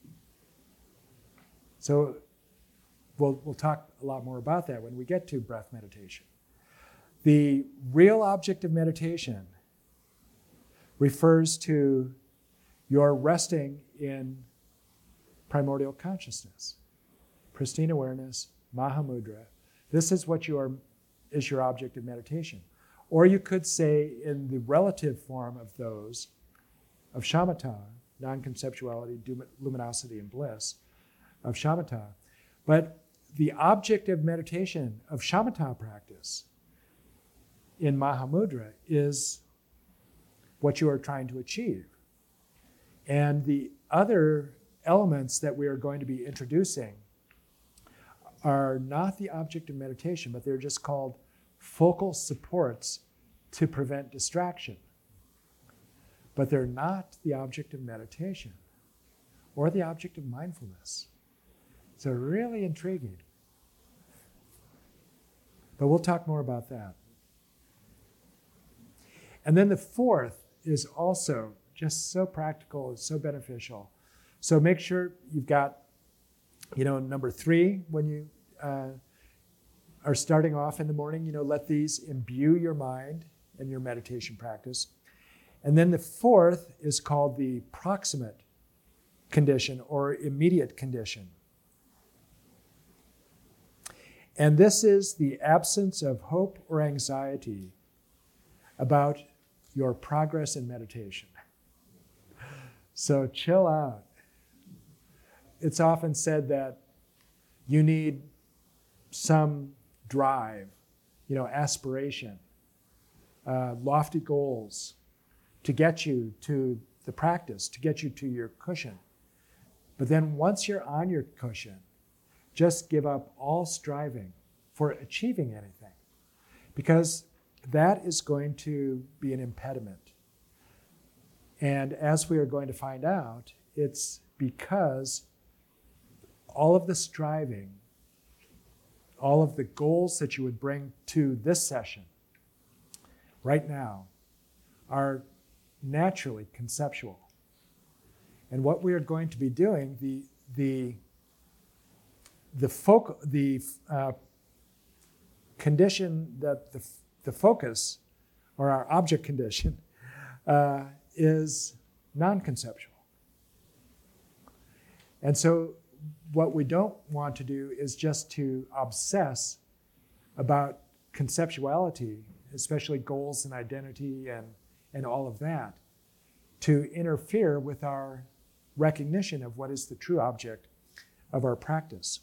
S2: So we'll talk a lot more about that when we get to breath meditation. The real object of meditation refers to your resting in primordial consciousness, pristine awareness, Mahamudra. This is what is your object of meditation. Or you could say in the relative form of those, of shamatha, non-conceptuality, luminosity, and bliss, of shamatha. But the object of meditation, of shamatha practice in Mahamudra is what you are trying to achieve. And the other elements that we are going to be introducing are not the object of meditation, but they're just called focal supports to prevent distraction. But they're not the object of meditation or the object of mindfulness. So really intriguing. But we'll talk more about that. And then the fourth is also just so practical and so beneficial. So make sure you've got, number 3 when you are starting off in the morning, let these imbue your mind and your meditation practice. And then the fourth is called the proximate condition or immediate condition. And this is the absence of hope or anxiety about your progress in meditation. So chill out. It's often said that you need some drive, aspiration, lofty goals to get you to the practice, to get you to your cushion. But then once you're on your cushion, just give up all striving for achieving anything, because that is going to be an impediment. And as we are going to find out, it's because all of the striving, all of the goals that you would bring to this session right now are naturally conceptual. And what we are going to be doing, the condition that the focus, or our object condition, is non-conceptual. And so what we don't want to do is just to obsess about conceptuality, especially goals and identity and all of that, to interfere with our recognition of what is the true object of our practice.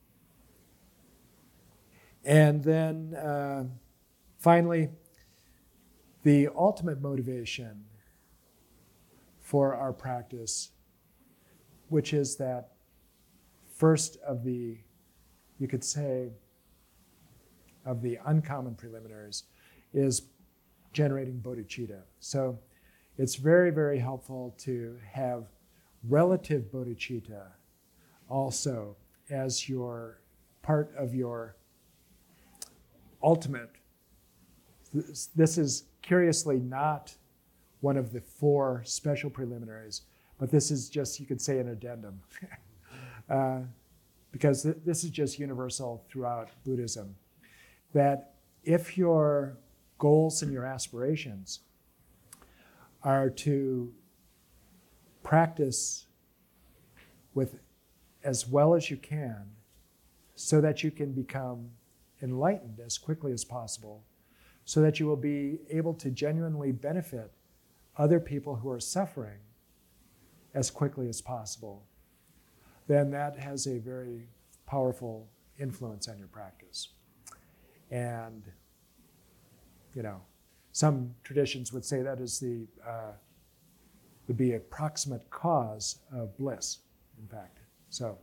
S2: And then finally, the ultimate motivation for our practice, which is that first of the, you could say, of the uncommon preliminaries, is generating bodhicitta. So it's very, very helpful to have relative bodhicitta also as your part of your ultimate. This is curiously not one of the 4 special preliminaries, but this is just, you could say, an addendum. Because this is just universal throughout Buddhism, that if your goals and your aspirations are to practice with as well as you can so that you can become enlightened as quickly as possible, so that you will be able to genuinely benefit other people who are suffering as quickly as possible, then that has a very powerful influence on your practice. And, some traditions would say that is would be a proximate cause of bliss, in fact. So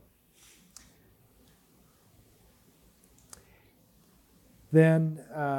S2: then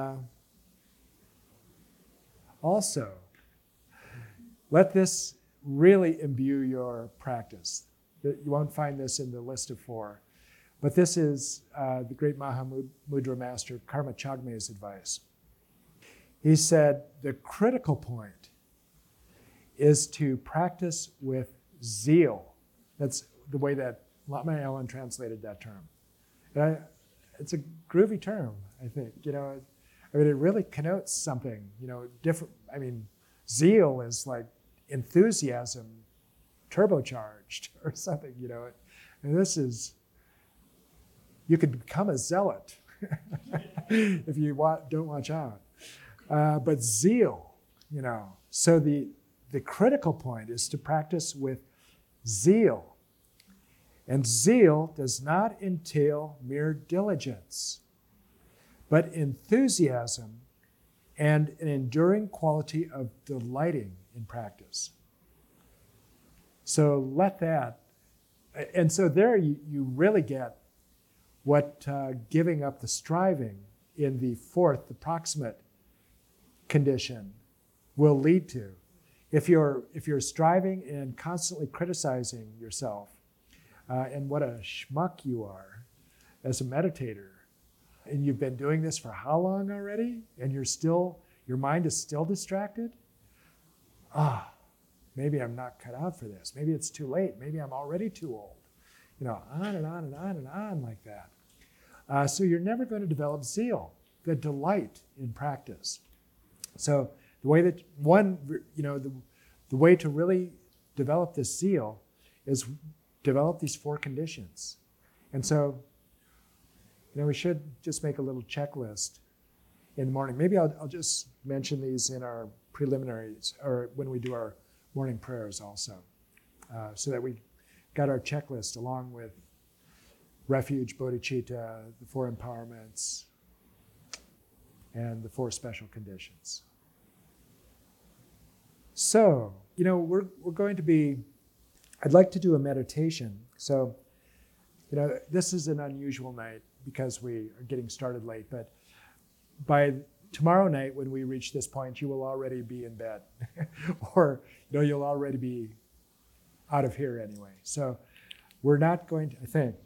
S2: also, let this really imbue your practice. You won't find this in the list of 4, but this is the great Mahamudra master Karma Chagme's advice. He said, the critical point is to practice with zeal. That's the way that Lama Allen translated that term. And it's a groovy term, I think. It really connotes something, different. Zeal is like enthusiasm turbocharged or something, And this is, you could become a zealot if you don't watch out. But zeal, so the critical point is to practice with zeal. And zeal does not entail mere diligence, but enthusiasm and an enduring quality of delighting in practice. So let that, and so there you really get what giving up the striving in the 4th, the proximate condition, will lead to. If you're striving and constantly criticizing yourself and what a schmuck you are as a meditator, and you've been doing this for how long already, and your mind is still distracted, maybe I'm not cut out for this. Maybe it's too late. Maybe I'm already too old. On and on and on and on like that. So you're never going to develop zeal, the delight in practice. So the way that the way to really develop this zeal is develop these 4 conditions. And so, we should just make a little checklist in the morning. Maybe I'll just mention these in our preliminaries or when we do our morning prayers also, so that we got our checklist along with refuge, bodhicitta, the 4 empowerments, and the 4 special conditions. So, we're going to be, I'd like to do a meditation. So, this is an unusual night because we are getting started late, but by tomorrow night when we reach this point, you will already be in bed or, you'll already be out of here anyway. So we're not going to, I think,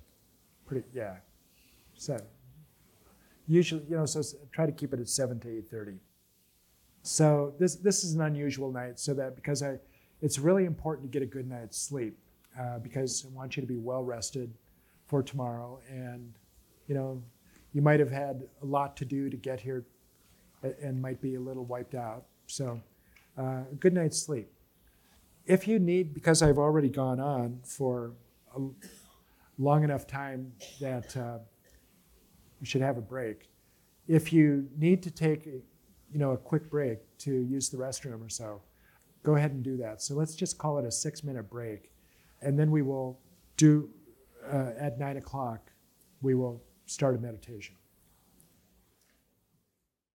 S2: so usually, so try to keep it at 7 to 8:30. So this is an unusual night so that because it's really important to get a good night's sleep because I want you to be well rested for tomorrow. And, you might have had a lot to do to get here and might be a little wiped out. So a good night's sleep. If you need, because I've already gone on for a long enough time that you should have a break. If you need to take a quick break to use the restroom or so, go ahead and do that. So let's just call it a 6-minute break. And then we will do, at 9 o'clock, we will start a meditation.